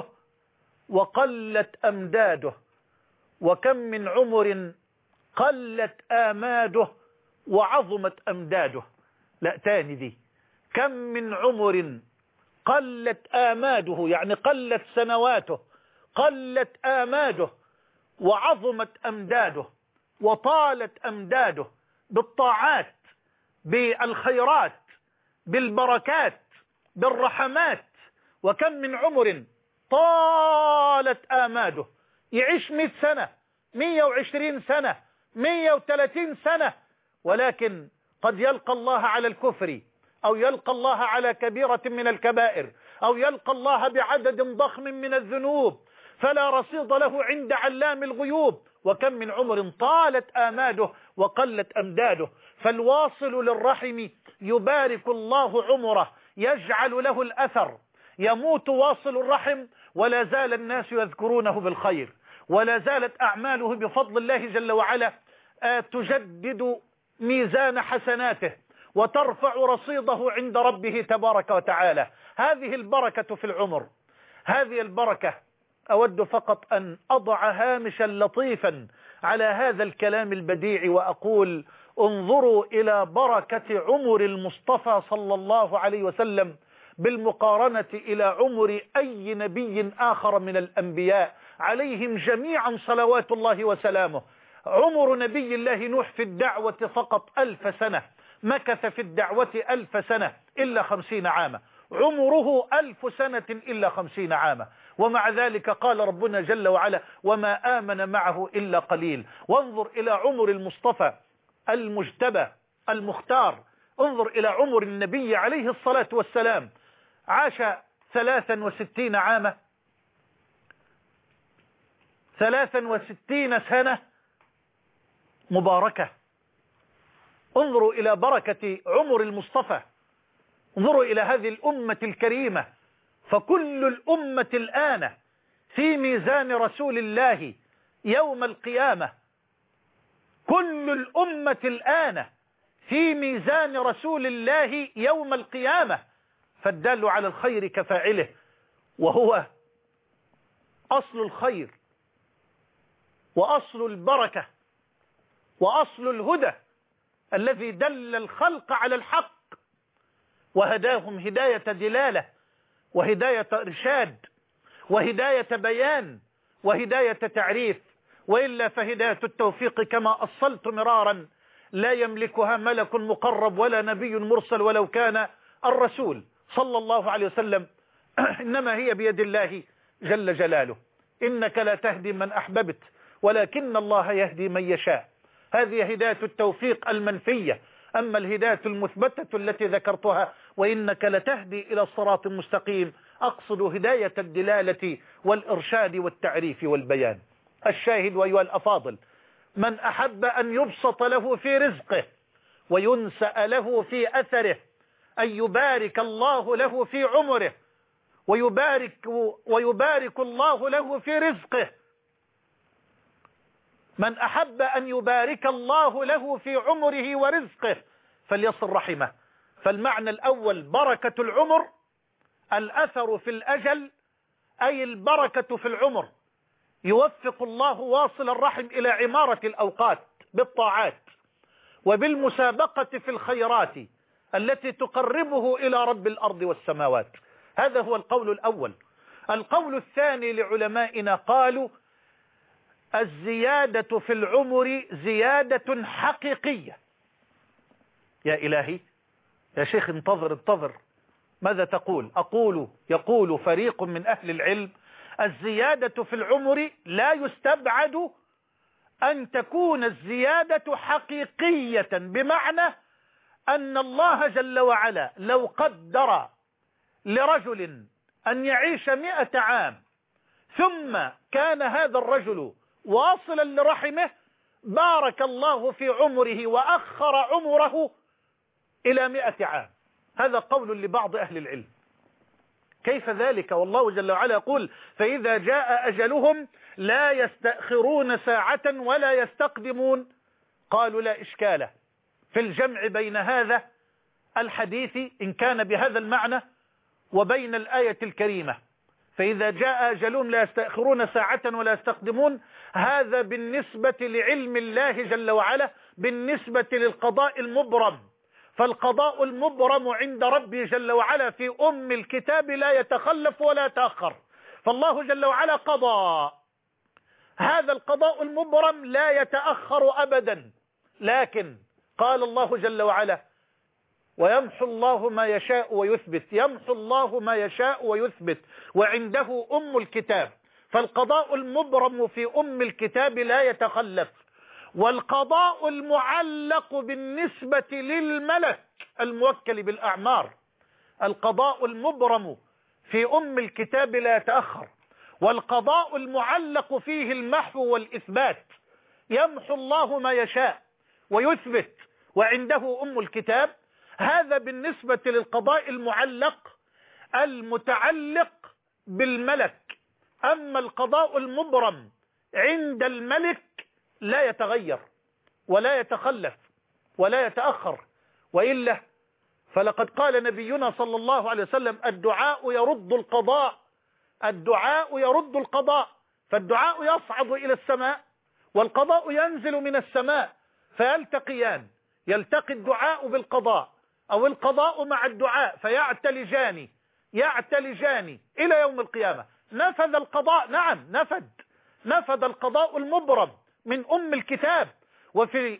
وقلت أمداده، وكم من عمر قلت آماده وعظمت أمداده. لا تاني دي: كم من عمر قلت آماده يعني قلت سنواته، قلت آماده وعظمت أمداده وطالت أمداده بالطاعات، بالخيرات، بالبركات، بالرحمات. وكم من عمر طالت آماده، يعيش مئة سنة، مئة وعشرين سنة، مئة وثلاثين سنة، ولكن قد يلقى الله على الكفر، أو يلقى الله على كبيرة من الكبائر، أو يلقى الله بعدد ضخم من الذنوب، فلا رصيد له عند علام الغيوب. وكم من عمر طالت آماده وقلت أمداده. فالواصل للرحم يبارك الله عمره، يجعل له الأثر. يموت واصل الرحم ولا زال الناس يذكرونه بالخير، ولا زالت أعماله بفضل الله جل وعلا تجدد ميزان حسناته وترفع رصيده عند ربه تبارك وتعالى. هذه البركة في العمر، هذه البركة. أود فقط أن أضع هامشا لطيفا على هذا الكلام البديع وأقول: انظروا إلى بركة عمر المصطفى صلى الله عليه وسلم بالمقارنة إلى عمر أي نبي آخر من الأنبياء عليهم جميعا صلوات الله وسلامه. عمر نبي الله نوح في الدعوة فقط ألف سنة، مكث في الدعوة ألف سنة إلا خمسين عاما، عمره ألف سنة إلا خمسين عاما، ومع ذلك قال ربنا جل وعلا: وما آمن معه إلا قليل. وانظر إلى عمر المصطفى المجتبى المختار، انظر إلى عمر النبي عليه الصلاة والسلام، عاش ثلاثا وستين عاما، ثلاثا وستين سنة مباركة. انظروا إلى بركة عمر المصطفى، انظروا إلى هذه الأمة الكريمة، فكل الأمة الآن في ميزان رسول الله يوم القيامة. كل الأمة الآن في ميزان رسول الله يوم القيامة. فالدال على الخير كفاعله، وهو أصل الخير وأصل البركة وأصل الهدى الذي دل الخلق على الحق وهداهم هداية دلالة وهداية إرشاد وهداية بيان وهداية تعريف. وإلا فهداية التوفيق كما أصلت مرارا لا يملكها ملك مقرب ولا نبي مرسل ولو كان الرسول صلى الله عليه وسلم، إنما هي بيد الله جل جلاله. إنك لا تهدي من أحببت ولكن الله يهدي من يشاء. هذه هداية التوفيق المنفية. أما الهداية المثبتة التي ذكرتها وإنك لتهدي إلى الصراط المستقيم، أقصد هداية الدلالة والإرشاد والتعريف والبيان. الشاهد وأيها الأفاضل، من أحب أن يبسط له في رزقه وينسأ له في أثره، أن يبارك الله له في عمره ويبارك, ويبارك الله له في رزقه، من أحب أن يبارك الله له في عمره ورزقه فليصل رحمه. فالمعنى الأول بركة العمر، الأثر في الأجل أي البركة في العمر. يوفق الله واصل الرحم إلى عمارة الأوقات بالطاعات وبالمسابقة في الخيرات التي تقربه إلى رب الأرض والسماوات. هذا هو القول الأول. القول الثاني لعلمائنا قالوا الزيادة في العمر زيادة حقيقية. يا إلهي يا شيخ انتظر انتظر ماذا تقول؟ أقول يقول فريق من أهل العلم الزيادة في العمر لا يستبعد أن تكون الزيادة حقيقية، بمعنى أن الله جل وعلا لو قدر لرجل أن يعيش مئة عام ثم كان هذا الرجل واصلا لرحمه، بارك الله في عمره وأخر عمره إلى مئة عام. هذا قول لبعض أهل العلم. كيف ذلك والله جل وعلا يقول فإذا جاء أجلهم لا يستأخرون ساعة ولا يستقدمون؟ قالوا لا إشكال في الجمع بين هذا الحديث إن كان بهذا المعنى وبين الآية الكريمة فإذا جاء أجلهم لا يستأخرون ساعة ولا يستقدمون. هذا بالنسبة لعلم الله جل وعلا بالنسبة للقضاء المبرم، فالقضاء المبرم عند ربي جل وعلا في أم الكتاب لا يتخلف ولا يتأخر. فالله جل وعلا قضى، هذا القضاء المبرم لا يتأخر أبدا. لكن قال الله جل وعلا ويمحو الله ما يشاء ويثبت، يمحو الله ما يشاء ويثبت وعنده أم الكتاب. فالقضاء المبرم في أم الكتاب لا يتخلف. والقضاء المعلق بالنسبة للملك الموكل بالأعمار، القضاء المبرم في أم الكتاب لا يتأخر. والقضاء المعلق فيه المحو والإثبات، يمحو الله ما يشاء ويثبت وعنده أم الكتاب. هذا بالنسبة للقضاء المعلق المتعلق بالملك. أما القضاء المبرم عند الملك لا يتغير ولا يتخلف ولا يتأخر. وإلا فلقد قال نبينا صلى الله عليه وسلم الدعاء يرد القضاء، الدعاء يرد القضاء. فالدعاء يصعد إلى السماء والقضاء ينزل من السماء فيلتقيان، يلتقي الدعاء بالقضاء أو القضاء مع الدعاء فيعتلجان يعتلجان إلى يوم القيامة. نفذ القضاء، نعم نفذ نفذ القضاء المبرم من أم الكتاب. وفي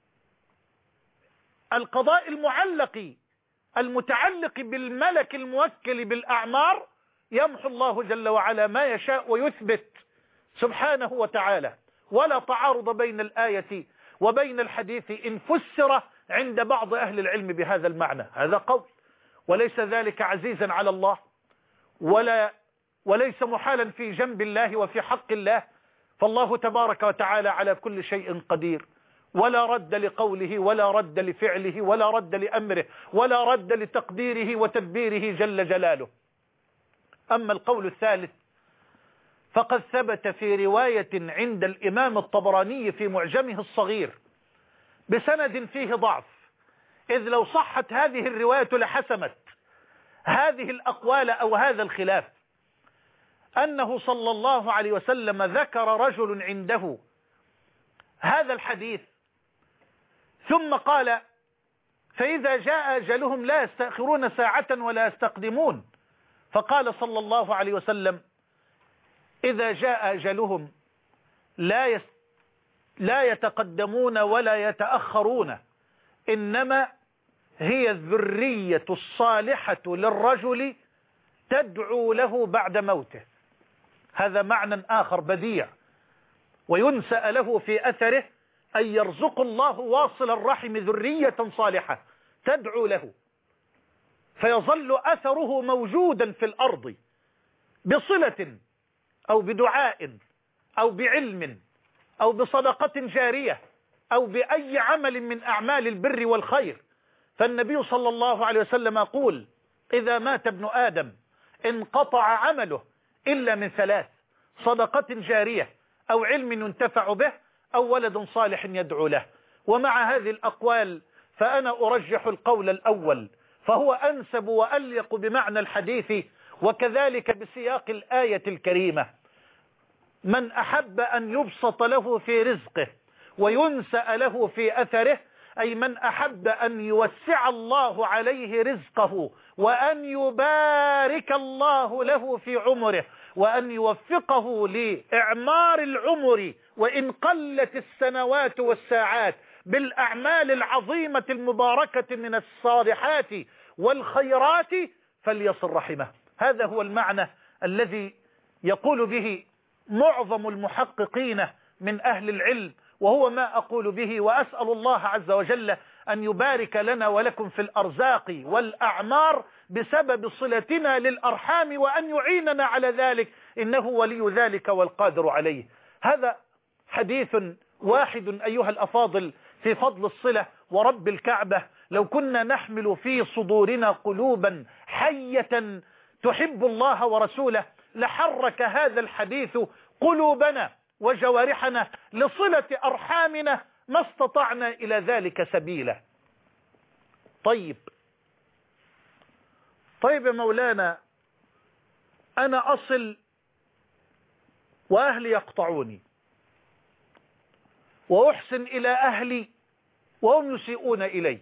القضاء المعلق المتعلق بالملك الموكل بالأعمار يمحو الله جل وعلا ما يشاء ويثبت سبحانه وتعالى. ولا تعارض بين الآية وبين الحديث إن فسر عند بعض أهل العلم بهذا المعنى. هذا قول، وليس ذلك عزيزا على الله ولا وليس محالا في جنب الله وفي حق الله. فالله تبارك وتعالى على كل شيء قدير، ولا رد لقوله ولا رد لفعله ولا رد لأمره ولا رد لتقديره وتدبيره جل جلاله. أما القول الثالث فقد ثبت في رواية عند الإمام الطبراني في معجمه الصغير بسند فيه ضعف، إذ لو صحت هذه الرواية لحسمت هذه الأقوال أو هذا الخلاف، أنه صلى الله عليه وسلم ذكر رجل عنده هذا الحديث ثم قال: فإذا جاء أجلهم لا يستأخرون ساعة ولا يستقدمون. فقال صلى الله عليه وسلم: إذا جاء أجلهم لا يست... لا يتقدمون ولا يتأخرون، إنما هي الذرية الصالحة للرجل تدعو له بعد موته. هذا معنى آخر بديع، وينسأ له في أثره أن يرزق الله واصل الرحم ذرية صالحة تدعو له، فيظل أثره موجودا في الأرض بصلة أو بدعاء أو بعلم أو بصدقة جارية أو بأي عمل من أعمال البر والخير. فالنبي صلى الله عليه وسلم يقول: إذا مات ابن آدم انقطع عمله إلا من ثلاث: صدقة جارية أو علم ينتفع به أو ولد صالح يدعو له. ومع هذه الأقوال فأنا أرجح القول الأول، فهو أنسب وأليق بمعنى الحديث وكذلك بسياق الآية الكريمة: من أحب أن يبسط له في رزقه وينسأ له في أثره، أي من أحب أن يوسع الله عليه رزقه وأن يبارك الله له في عمره وأن يوفقه لإعمار العمر وإن قلت السنوات والساعات بالأعمال العظيمة المباركة من الصالحات والخيرات، فليصل رحمه. هذا هو المعنى الذي يقول به معظم المحققين من أهل العلم، وهو ما أقول به، وأسأل الله عز وجل أن يبارك لنا ولكم في الأرزاق والأعمار بسبب صلتنا للأرحام، وأن يعيننا على ذلك، إنه ولي ذلك والقادر عليه. هذا حديث واحد أيها الأفاضل في فضل الصلة. ورب الكعبة لو كنا نحمل في صدورنا قلوبا حية تحب الله ورسوله لحرك هذا الحديث قلوبنا وجوارحنا لصلة أرحامنا ما استطعنا إلى ذلك سبيلا. طيب طيب يا مولانا، أنا أصل وأهلي يقطعوني، وأحسن إلى أهلي وهم يسيئون إلي،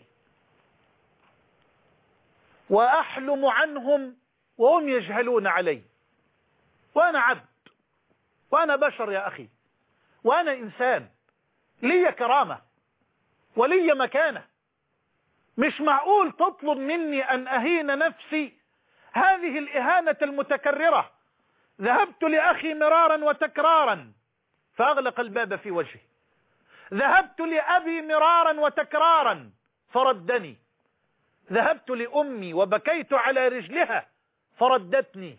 وأحلم عنهم وهم يجهلون علي، وأنا عبد وأنا بشر يا أخي، وأنا إنسان لي كرامة ولي مكانة. مش معقول تطلب مني أن أهين نفسي هذه الإهانة المتكررة. ذهبت لأخي مرارا وتكرارا فأغلق الباب في وجهي، ذهبت لأبي مرارا وتكرارا فردني، ذهبت لأمي وبكيت على رجلها فردتني،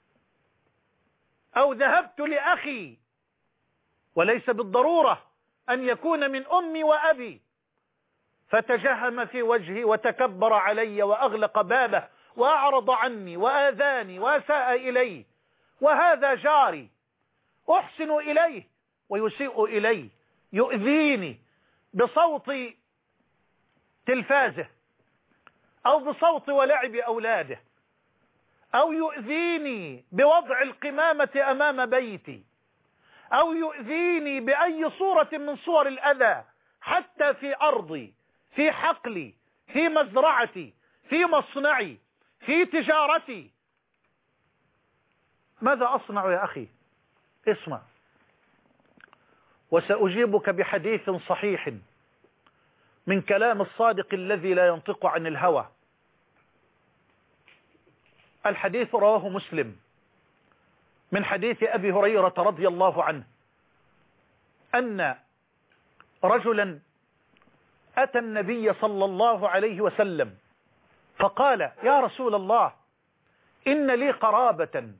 أو ذهبت لأخي وليس بالضرورة أن يكون من أمي وأبي فتجهم في وجهي وتكبر علي وأغلق بابه وأعرض عني وآذاني وأساء إلي. وهذا جاري أحسن إليه ويسيء إلي، يؤذيني بصوت تلفازه أو بصوت ولعب أولاده، أو يؤذيني بوضع القمامة أمام بيتي، أو يؤذيني بأي صورة من صور الأذى، حتى في أرضي، في حقلي، في مزرعتي، في مصنعي، في تجارتي. ماذا أصنع يا أخي؟ اسمع، وسأجيبك بحديث صحيح من كلام الصادق الذي لا ينطق عن الهوى. الحديث رواه مسلم من حديث أبي هريرة رضي الله عنه أن رجلا أتى النبي صلى الله عليه وسلم فقال: يا رسول الله، إن لي قرابة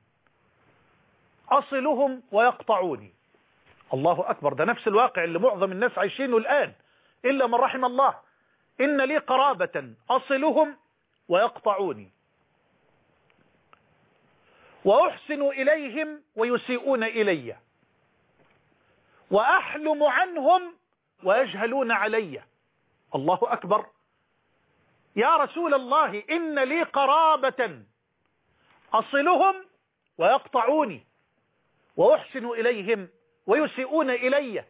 أصلهم ويقطعوني. الله أكبر، ده نفس الواقع اللي معظم الناس عايشينه الآن إلا من رحم الله. إن لي قرابة أصلهم ويقطعوني، وأحسن إليهم ويسيئون إلي، وأحلم عنهم ويجهلون علي. الله أكبر. يا رسول الله إن لي قرابة أصلهم ويقطعوني، وأحسن إليهم ويسيئون إلي،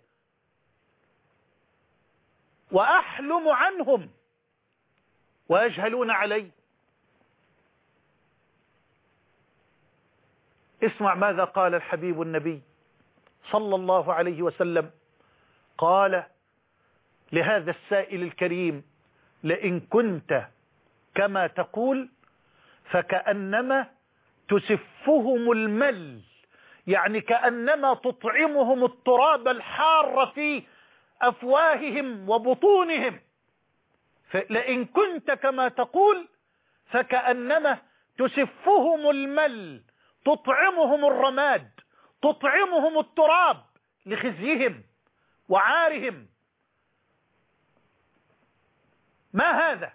وأحلم عنهم ويجهلون علي. اسمع ماذا قال الحبيب النبي صلى الله عليه وسلم. قال لهذا السائل الكريم: لئن كنت كما تقول فكأنما تسفهم المل، يعني كأنما تطعمهم التراب الحار في أفواههم وبطونهم. لئن كنت كما تقول فكأنما تسفهم المل، تطعمهم الرماد، تطعمهم التراب لخزيهم وعارهم. ما هذا؟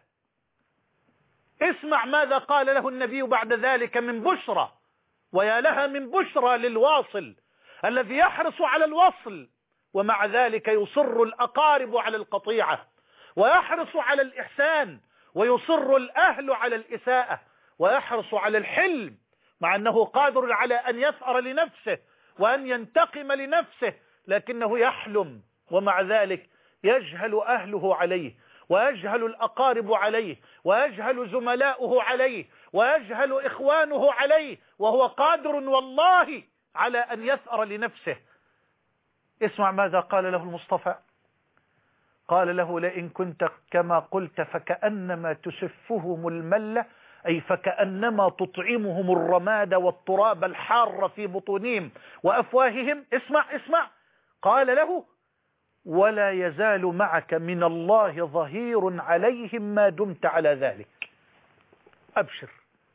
اسمع ماذا قال له النبي بعد ذلك من بشرى، ويا لها من بشرى للواصل الذي يحرص على الوصل ومع ذلك يصر الأقارب على القطيعة، ويحرص على الإحسان ويصر الأهل على الإساءة، ويحرص على الحلم مع أنه قادر على أن يثأر لنفسه وأن ينتقم لنفسه، لكنه يحلم ومع ذلك يجهل أهله عليه، ويجهل الأقارب عليه، ويجهل زملاؤه عليه، ويجهل إخوانه عليه، وهو قادر والله على أن يثأر لنفسه. اسمع ماذا قال له المصطفى. قال له: لئن كنت كما قلت فكأنما تسفهم الملة، أي فكأنما تطعمهم الرماد والتراب الحار في بطونهم وأفواههم. اسمع اسمع قال له: ولا يزال معك من الله ظهير عليهم ما دمت على ذلك. أبشر،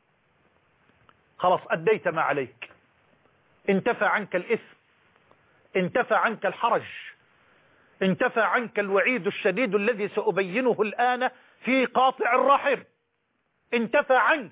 خلاص أديت ما عليك، انتفى عنك الإثم، انتفى عنك الحرج، انتفى عنك الوعيد الشديد الذي سأبينه الآن في قاطع الرحم، انتفى عنك.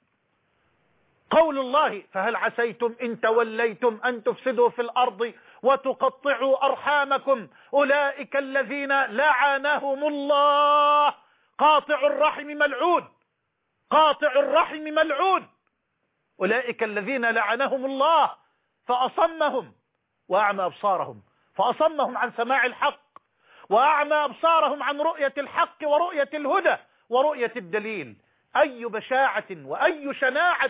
قول الله: فهل عسيتم إن توليتم أن تفسدوا في الأرض وتقطعوا أرحامكم أولئك الذين لعنهم الله. قاطع الرحم ملعون، قاطع الرحم ملعون. أولئك الذين لعنهم الله فأصمهم وأعمى أبصارهم، فأصمهم عن سماع الحق، وأعمى أبصارهم عن رؤية الحق ورؤية الهدى ورؤية الدليل. أي بشاعة وأي شناعة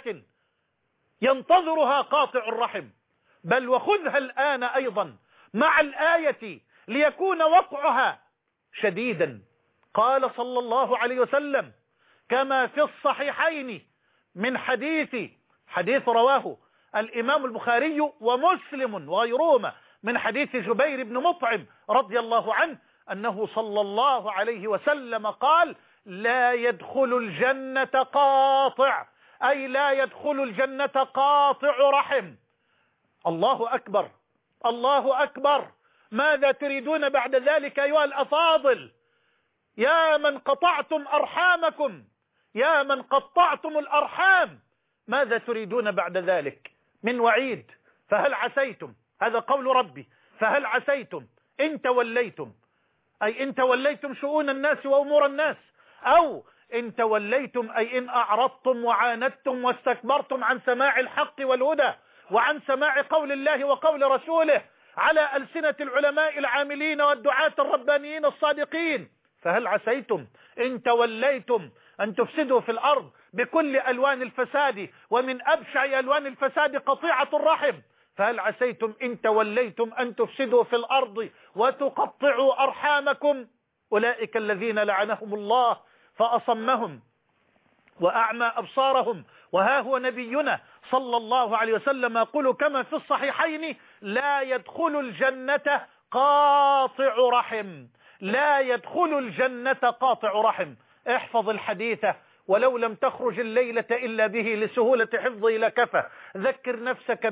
ينتظرها قاطع الرحم. بل وخذها الآن أيضا مع الآية ليكون وقعها شديدا. قال صلى الله عليه وسلم كما في الصحيحين من حديث حديث رواه الإمام البخاري ومسلم وغيرهما من حديث جبير بن مطعم رضي الله عنه أنه صلى الله عليه وسلم قال: لا يدخل الجنة قاطع، أي لا يدخل الجنة قاطع رحم. الله أكبر، الله أكبر. ماذا تريدون بعد ذلك أيها الأفاضل؟ يا من قطعتم أرحامكم، يا من قطعتم الأرحام، ماذا تريدون بعد ذلك من وعيد؟ فهل عسيتم، هذا قول ربي، فهل عسيتم إن توليتم، أي إن توليتم شؤون الناس وأمور الناس، أو إن توليتم أي إن أعرضتم وعاندتم واستكبرتم عن سماع الحق والهدى وعن سماع قول الله وقول رسوله على ألسنة العلماء العاملين والدعاة الربانيين الصادقين. فهل عسيتم إن توليتم أن تفسدوا في الأرض بكل ألوان الفساد، ومن أبشع ألوان الفساد قطيعة الرحم. فهل عسيتم إن توليتم أن تفسدوا في الأرض وتقطعوا أرحامكم أولئك الذين لعنهم الله فأصمهم وأعمى أبصارهم. وها هو نبينا صلى الله عليه وسلم يقول كما في الصحيحين: لا يدخل الجنة قاطع رحم، لا يدخل الجنة قاطع رحم. احفظ الحديث ولو لم تخرج الليلة إلا به لسهولة حفظه لكفى. ذكر نفسك به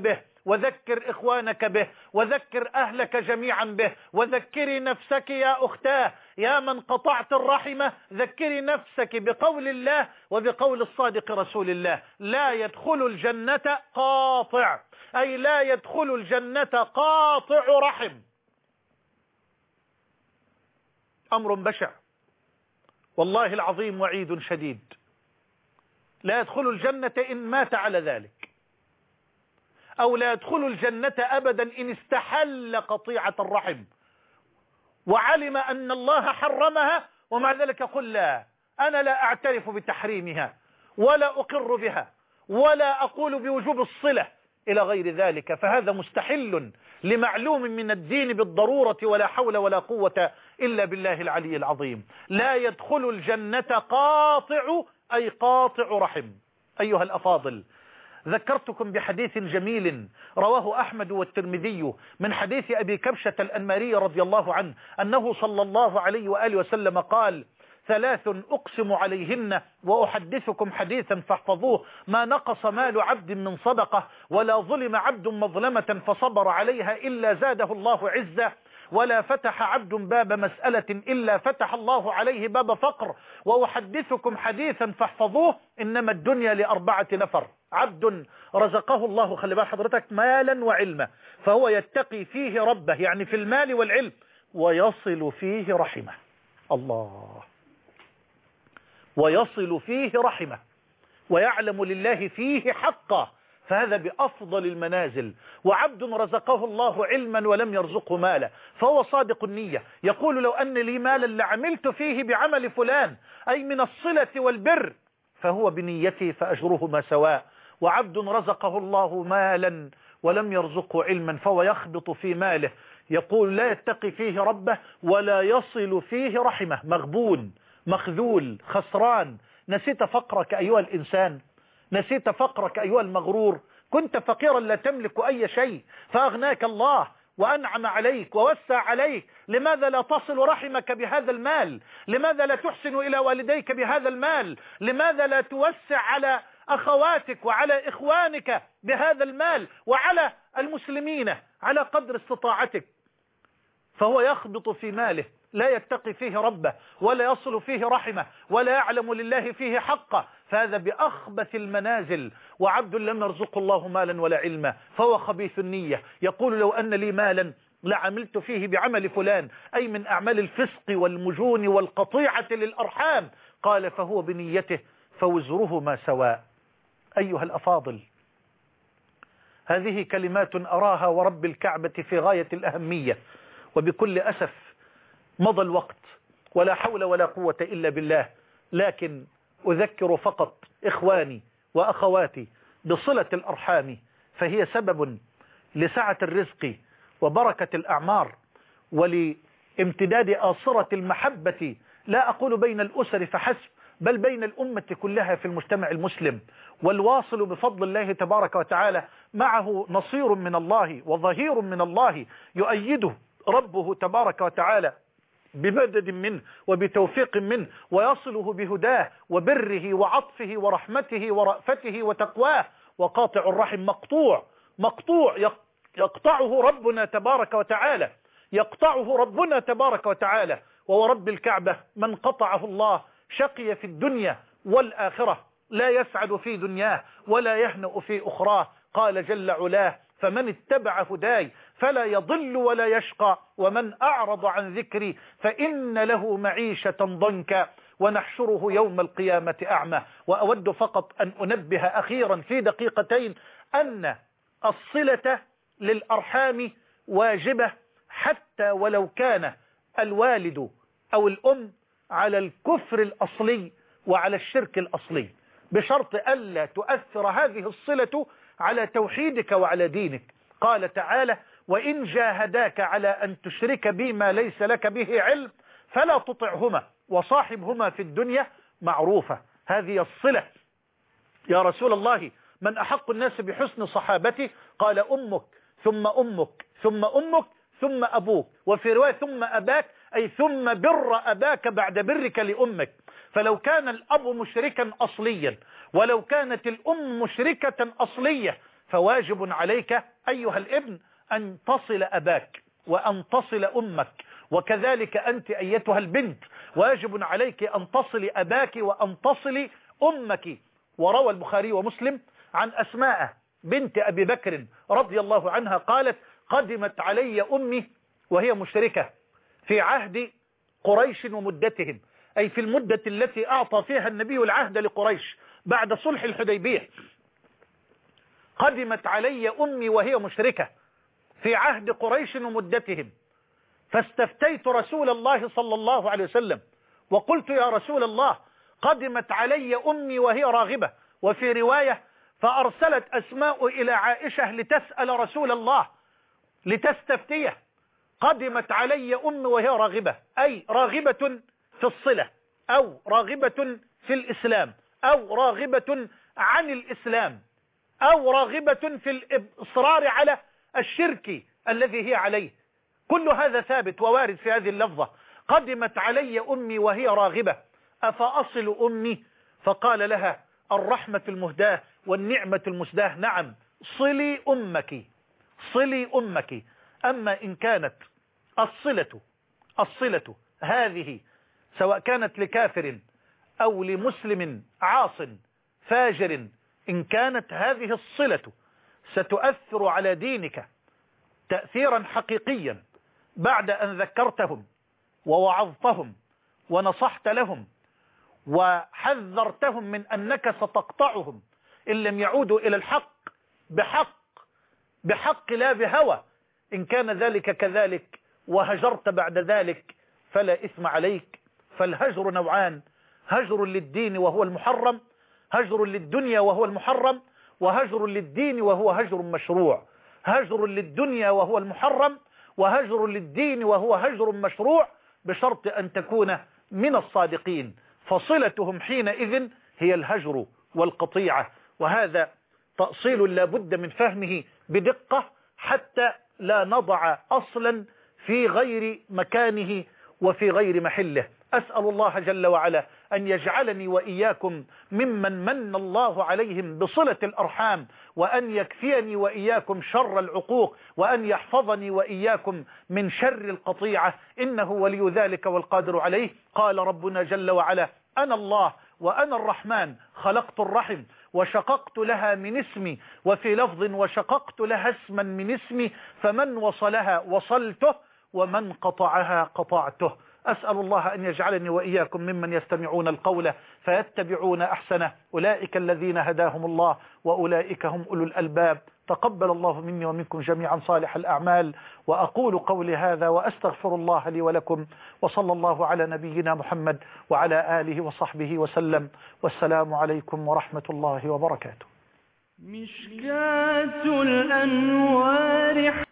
وذكر إخوانك به، وذكر أهلك جميعا به، وذكري نفسك يا أختاه يا من قطعت الرحمة، ذكري نفسك بقول الله وبقول الصادق رسول الله: لا يدخل الجنة قاطع، أي لا يدخل الجنة قاطع رحم. أمر بشع والله العظيم، وعيد شديد. لا يدخل الجنة إن مات على ذلك، أو لا يدخل الجنة أبدا إن استحل قطيعة الرحم وعلم أن الله حرمها، ومع ذلك يقول: لا، أنا لا أعترف بتحريمها ولا أقر بها ولا أقول بوجوب الصلة إلى غير ذلك، فهذا مستحل لمعلوم من الدين بالضرورة، ولا حول ولا قوة إلا بالله العلي العظيم. لا يدخل الجنة قاطع، أي قاطع رحم. أيها الأفاضل، ذكرتكم بحديث جميل رواه أحمد والترمذي من حديث أبي كبشة الأنماري رضي الله عنه أنه صلى الله عليه وآله وسلم قال: ثلاث أقسم عليهن وأحدثكم حديثا فاحفظوه: ما نقص مال عبد من صدقة، ولا ظلم عبد مظلمة فصبر عليها إلا زاده الله عزة، ولا فتح عبد باب مسألة إلا فتح الله عليه باب فقر. وأحدثكم حديثا فاحفظوه: إنما الدنيا لأربعة نفر: عبد رزقه الله، خلي بال حضرتك، مالا وعلما، فهو يتقي فيه ربه، يعني في المال والعلم، ويصل فيه رحمه. الله، ويصل فيه رحمه، ويعلم لله فيه حقا، فهذا بأفضل المنازل. وعبد رزقه الله علما ولم يرزقه مالا، فهو صادق النية، يقول: لو أن لي مالا لعملت فيه بعمل فلان، أي من الصلة والبر، فهو بنيته فأجرهما سواء. وعبد رزقه الله مالا ولم يرزقه علما، فهو يخبط في ماله، يقول: لا يتقي فيه ربه ولا يصل فيه رحمه، مغبون مخذول خسران. نسيت فقرك أيها الإنسان، نسيت فقرك أيها المغرور، كنت فقيرا لا تملك أي شيء فأغناك الله وأنعم عليك ووسع عليك، لماذا لا تصل رحمك بهذا المال؟ لماذا لا تحسن إلى والديك بهذا المال؟ لماذا لا توسع على أخواتك وعلى إخوانك بهذا المال وعلى المسلمين على قدر استطاعتك؟ فهو يخبط في ماله، لا يتقي فيه ربه ولا يصل فيه رحمه ولا يعلم لله فيه حقه، فهذا بأخبث المنازل. وعبد لم يرزق الله مالا ولا علما، فهو خبيث النية، يقول: لو أن لي مالا لعملت فيه بعمل فلان، أي من أعمال الفسق والمجون والقطيعة للأرحام. قال: فهو بنيته فوزرهما سواء. أيها الأفاضل، هذه كلمات أراها ورب الكعبة في غاية الأهمية، وبكل أسف مضى الوقت ولا حول ولا قوة إلا بالله، لكن أذكر فقط إخواني وأخواتي بصلة الأرحام، فهي سبب لسعة الرزق وبركة الأعمار ولامتداد آصرة المحبة، لا أقول بين الأسر فحسب، بل بين الأمة كلها في المجتمع المسلم. والواصل بفضل الله تبارك وتعالى معه نصير من الله وظهير من الله يؤيده ربه تبارك وتعالى بمدد منه وبتوفيق منه، ويصله بهداه وبره وعطفه ورحمته ورأفته وتقواه. وقاطع الرحم مقطوع مقطوع يقطعه ربنا تبارك وتعالى، يقطعه ربنا تبارك وتعالى. وهو رب الكعبة من قطعه الله شقي في الدنيا والآخرة، لا يسعد في دنياه ولا يهنأ في أخراه. قال جل علاه: فمن اتبع هداي فلا يضل ولا يشقى، ومن أعرض عن ذكري فإن له معيشة ضنكا ونحشره يوم القيامة أعمى. وأود فقط أن أنبه أخيرا في دقيقتين أن الصلة للأرحام واجبة، حتى ولو كان الوالد أو الأم على الكفر الأصلي وعلى الشرك الأصلي، بشرط ألا تؤثر هذه الصلة على توحيدك وعلى دينك. قال تعالى: وإن جاهداك على أن تشرك بي ما ليس لك به علم فلا تطعهما وصاحبهما في الدنيا معروفة. هذه الصلة. يا رسول الله، من أحق الناس بحسن صحابتي؟ قال: أمك ثم أمك ثم أمك ثم أبوك، وفي رواية ثم أباك، أي ثم بر أباك بعد برك لأمك. فلو كان الأب مشركا أصليا ولو كانت الأم مشركة أصلية فواجب عليك أيها الابن أن تصل أباك وأن تصل أمك، وكذلك أنت أيتها البنت واجب عليك أن تصل أباك وأن تصل أمك. وروى البخاري ومسلم عن أسماء بنت أبي بكر رضي الله عنها قالت: قدمت علي أمي وهي مشركة في عهد قريش ومدتهم، أي في المدة التي أعطى فيها النبي العهد لقريش بعد صلح الحديبية. قدمت علي أمي وهي مشركة في عهد قريش ومدتهم، فاستفتيت رسول الله صلى الله عليه وسلم وقلت: يا رسول الله، قدمت علي أمي وهي راغبة. وفي رواية: فأرسلت أسماء إلى عائشة لتسأل رسول الله لتستفتيه. قدمت علي أمي وهي راغبة، أي راغبة في الصلة، أو راغبة في الإسلام، أو راغبة عن الإسلام، أو راغبة في الإصرار على الشرك الذي هي عليه. كل هذا ثابت ووارد في هذه اللفظة: قدمت علي أمي وهي راغبة أفأصل أمي؟ فقال لها: الرحمة المهداة والنعمة المسداة، نعم، صلي أمك، صلي أمك. أما إن كانت الصلة الصلة هذه سواء كانت لكافر أو لمسلم عاص فاجر، إن كانت هذه الصلة ستؤثر على دينك تأثيرا حقيقيا بعد أن ذكرتهم ووعظتهم ونصحت لهم وحذرتهم من أنك ستقطعهم إن لم يعودوا إلى الحق بحق بحق لا بهوى، إن كان ذلك كذلك وهجرت بعد ذلك فلا إثم عليك. فالهجر نوعان: هجر للدين وهو المحرم، هجر للدنيا وهو المحرم، وهجر للدين وهو هجر مشروع. هجر للدنيا وهو المحرم، وهجر للدين وهو هجر مشروع، بشرط أن تكون من الصادقين، فصلتهم حينئذ هي الهجر والقطيعة. وهذا تأصيل لا بد من فهمه بدقة حتى لا نضع أصلا في غير مكانه وفي غير محله. أسأل الله جل وعلا أن يجعلني وإياكم ممن من الله عليهم بصلة الأرحام، وأن يكفيني وإياكم شر العقوق، وأن يحفظني وإياكم من شر القطيعة، إنه ولي ذلك والقادر عليه. قال ربنا جل وعلا: أنا الله وأنا الرحمن، خلقت الرحم وشققت لها من اسمي، وفي لفظ: وشققت لها اسما من اسمي، فمن وصلها وصلته ومن قطعها قطعته. أسأل الله أن يجعلني وإياكم ممن يستمعون القول فيتبعون أحسنه، أولئك الذين هداهم الله وأولئك هم أولو الألباب. تقبل الله مني ومنكم جميعا صالح الأعمال، وأقول قولي هذا وأستغفر الله لي ولكم، وصلى الله على نبينا محمد وعلى آله وصحبه وسلم، والسلام عليكم ورحمة الله وبركاته. مشكاة الأنوار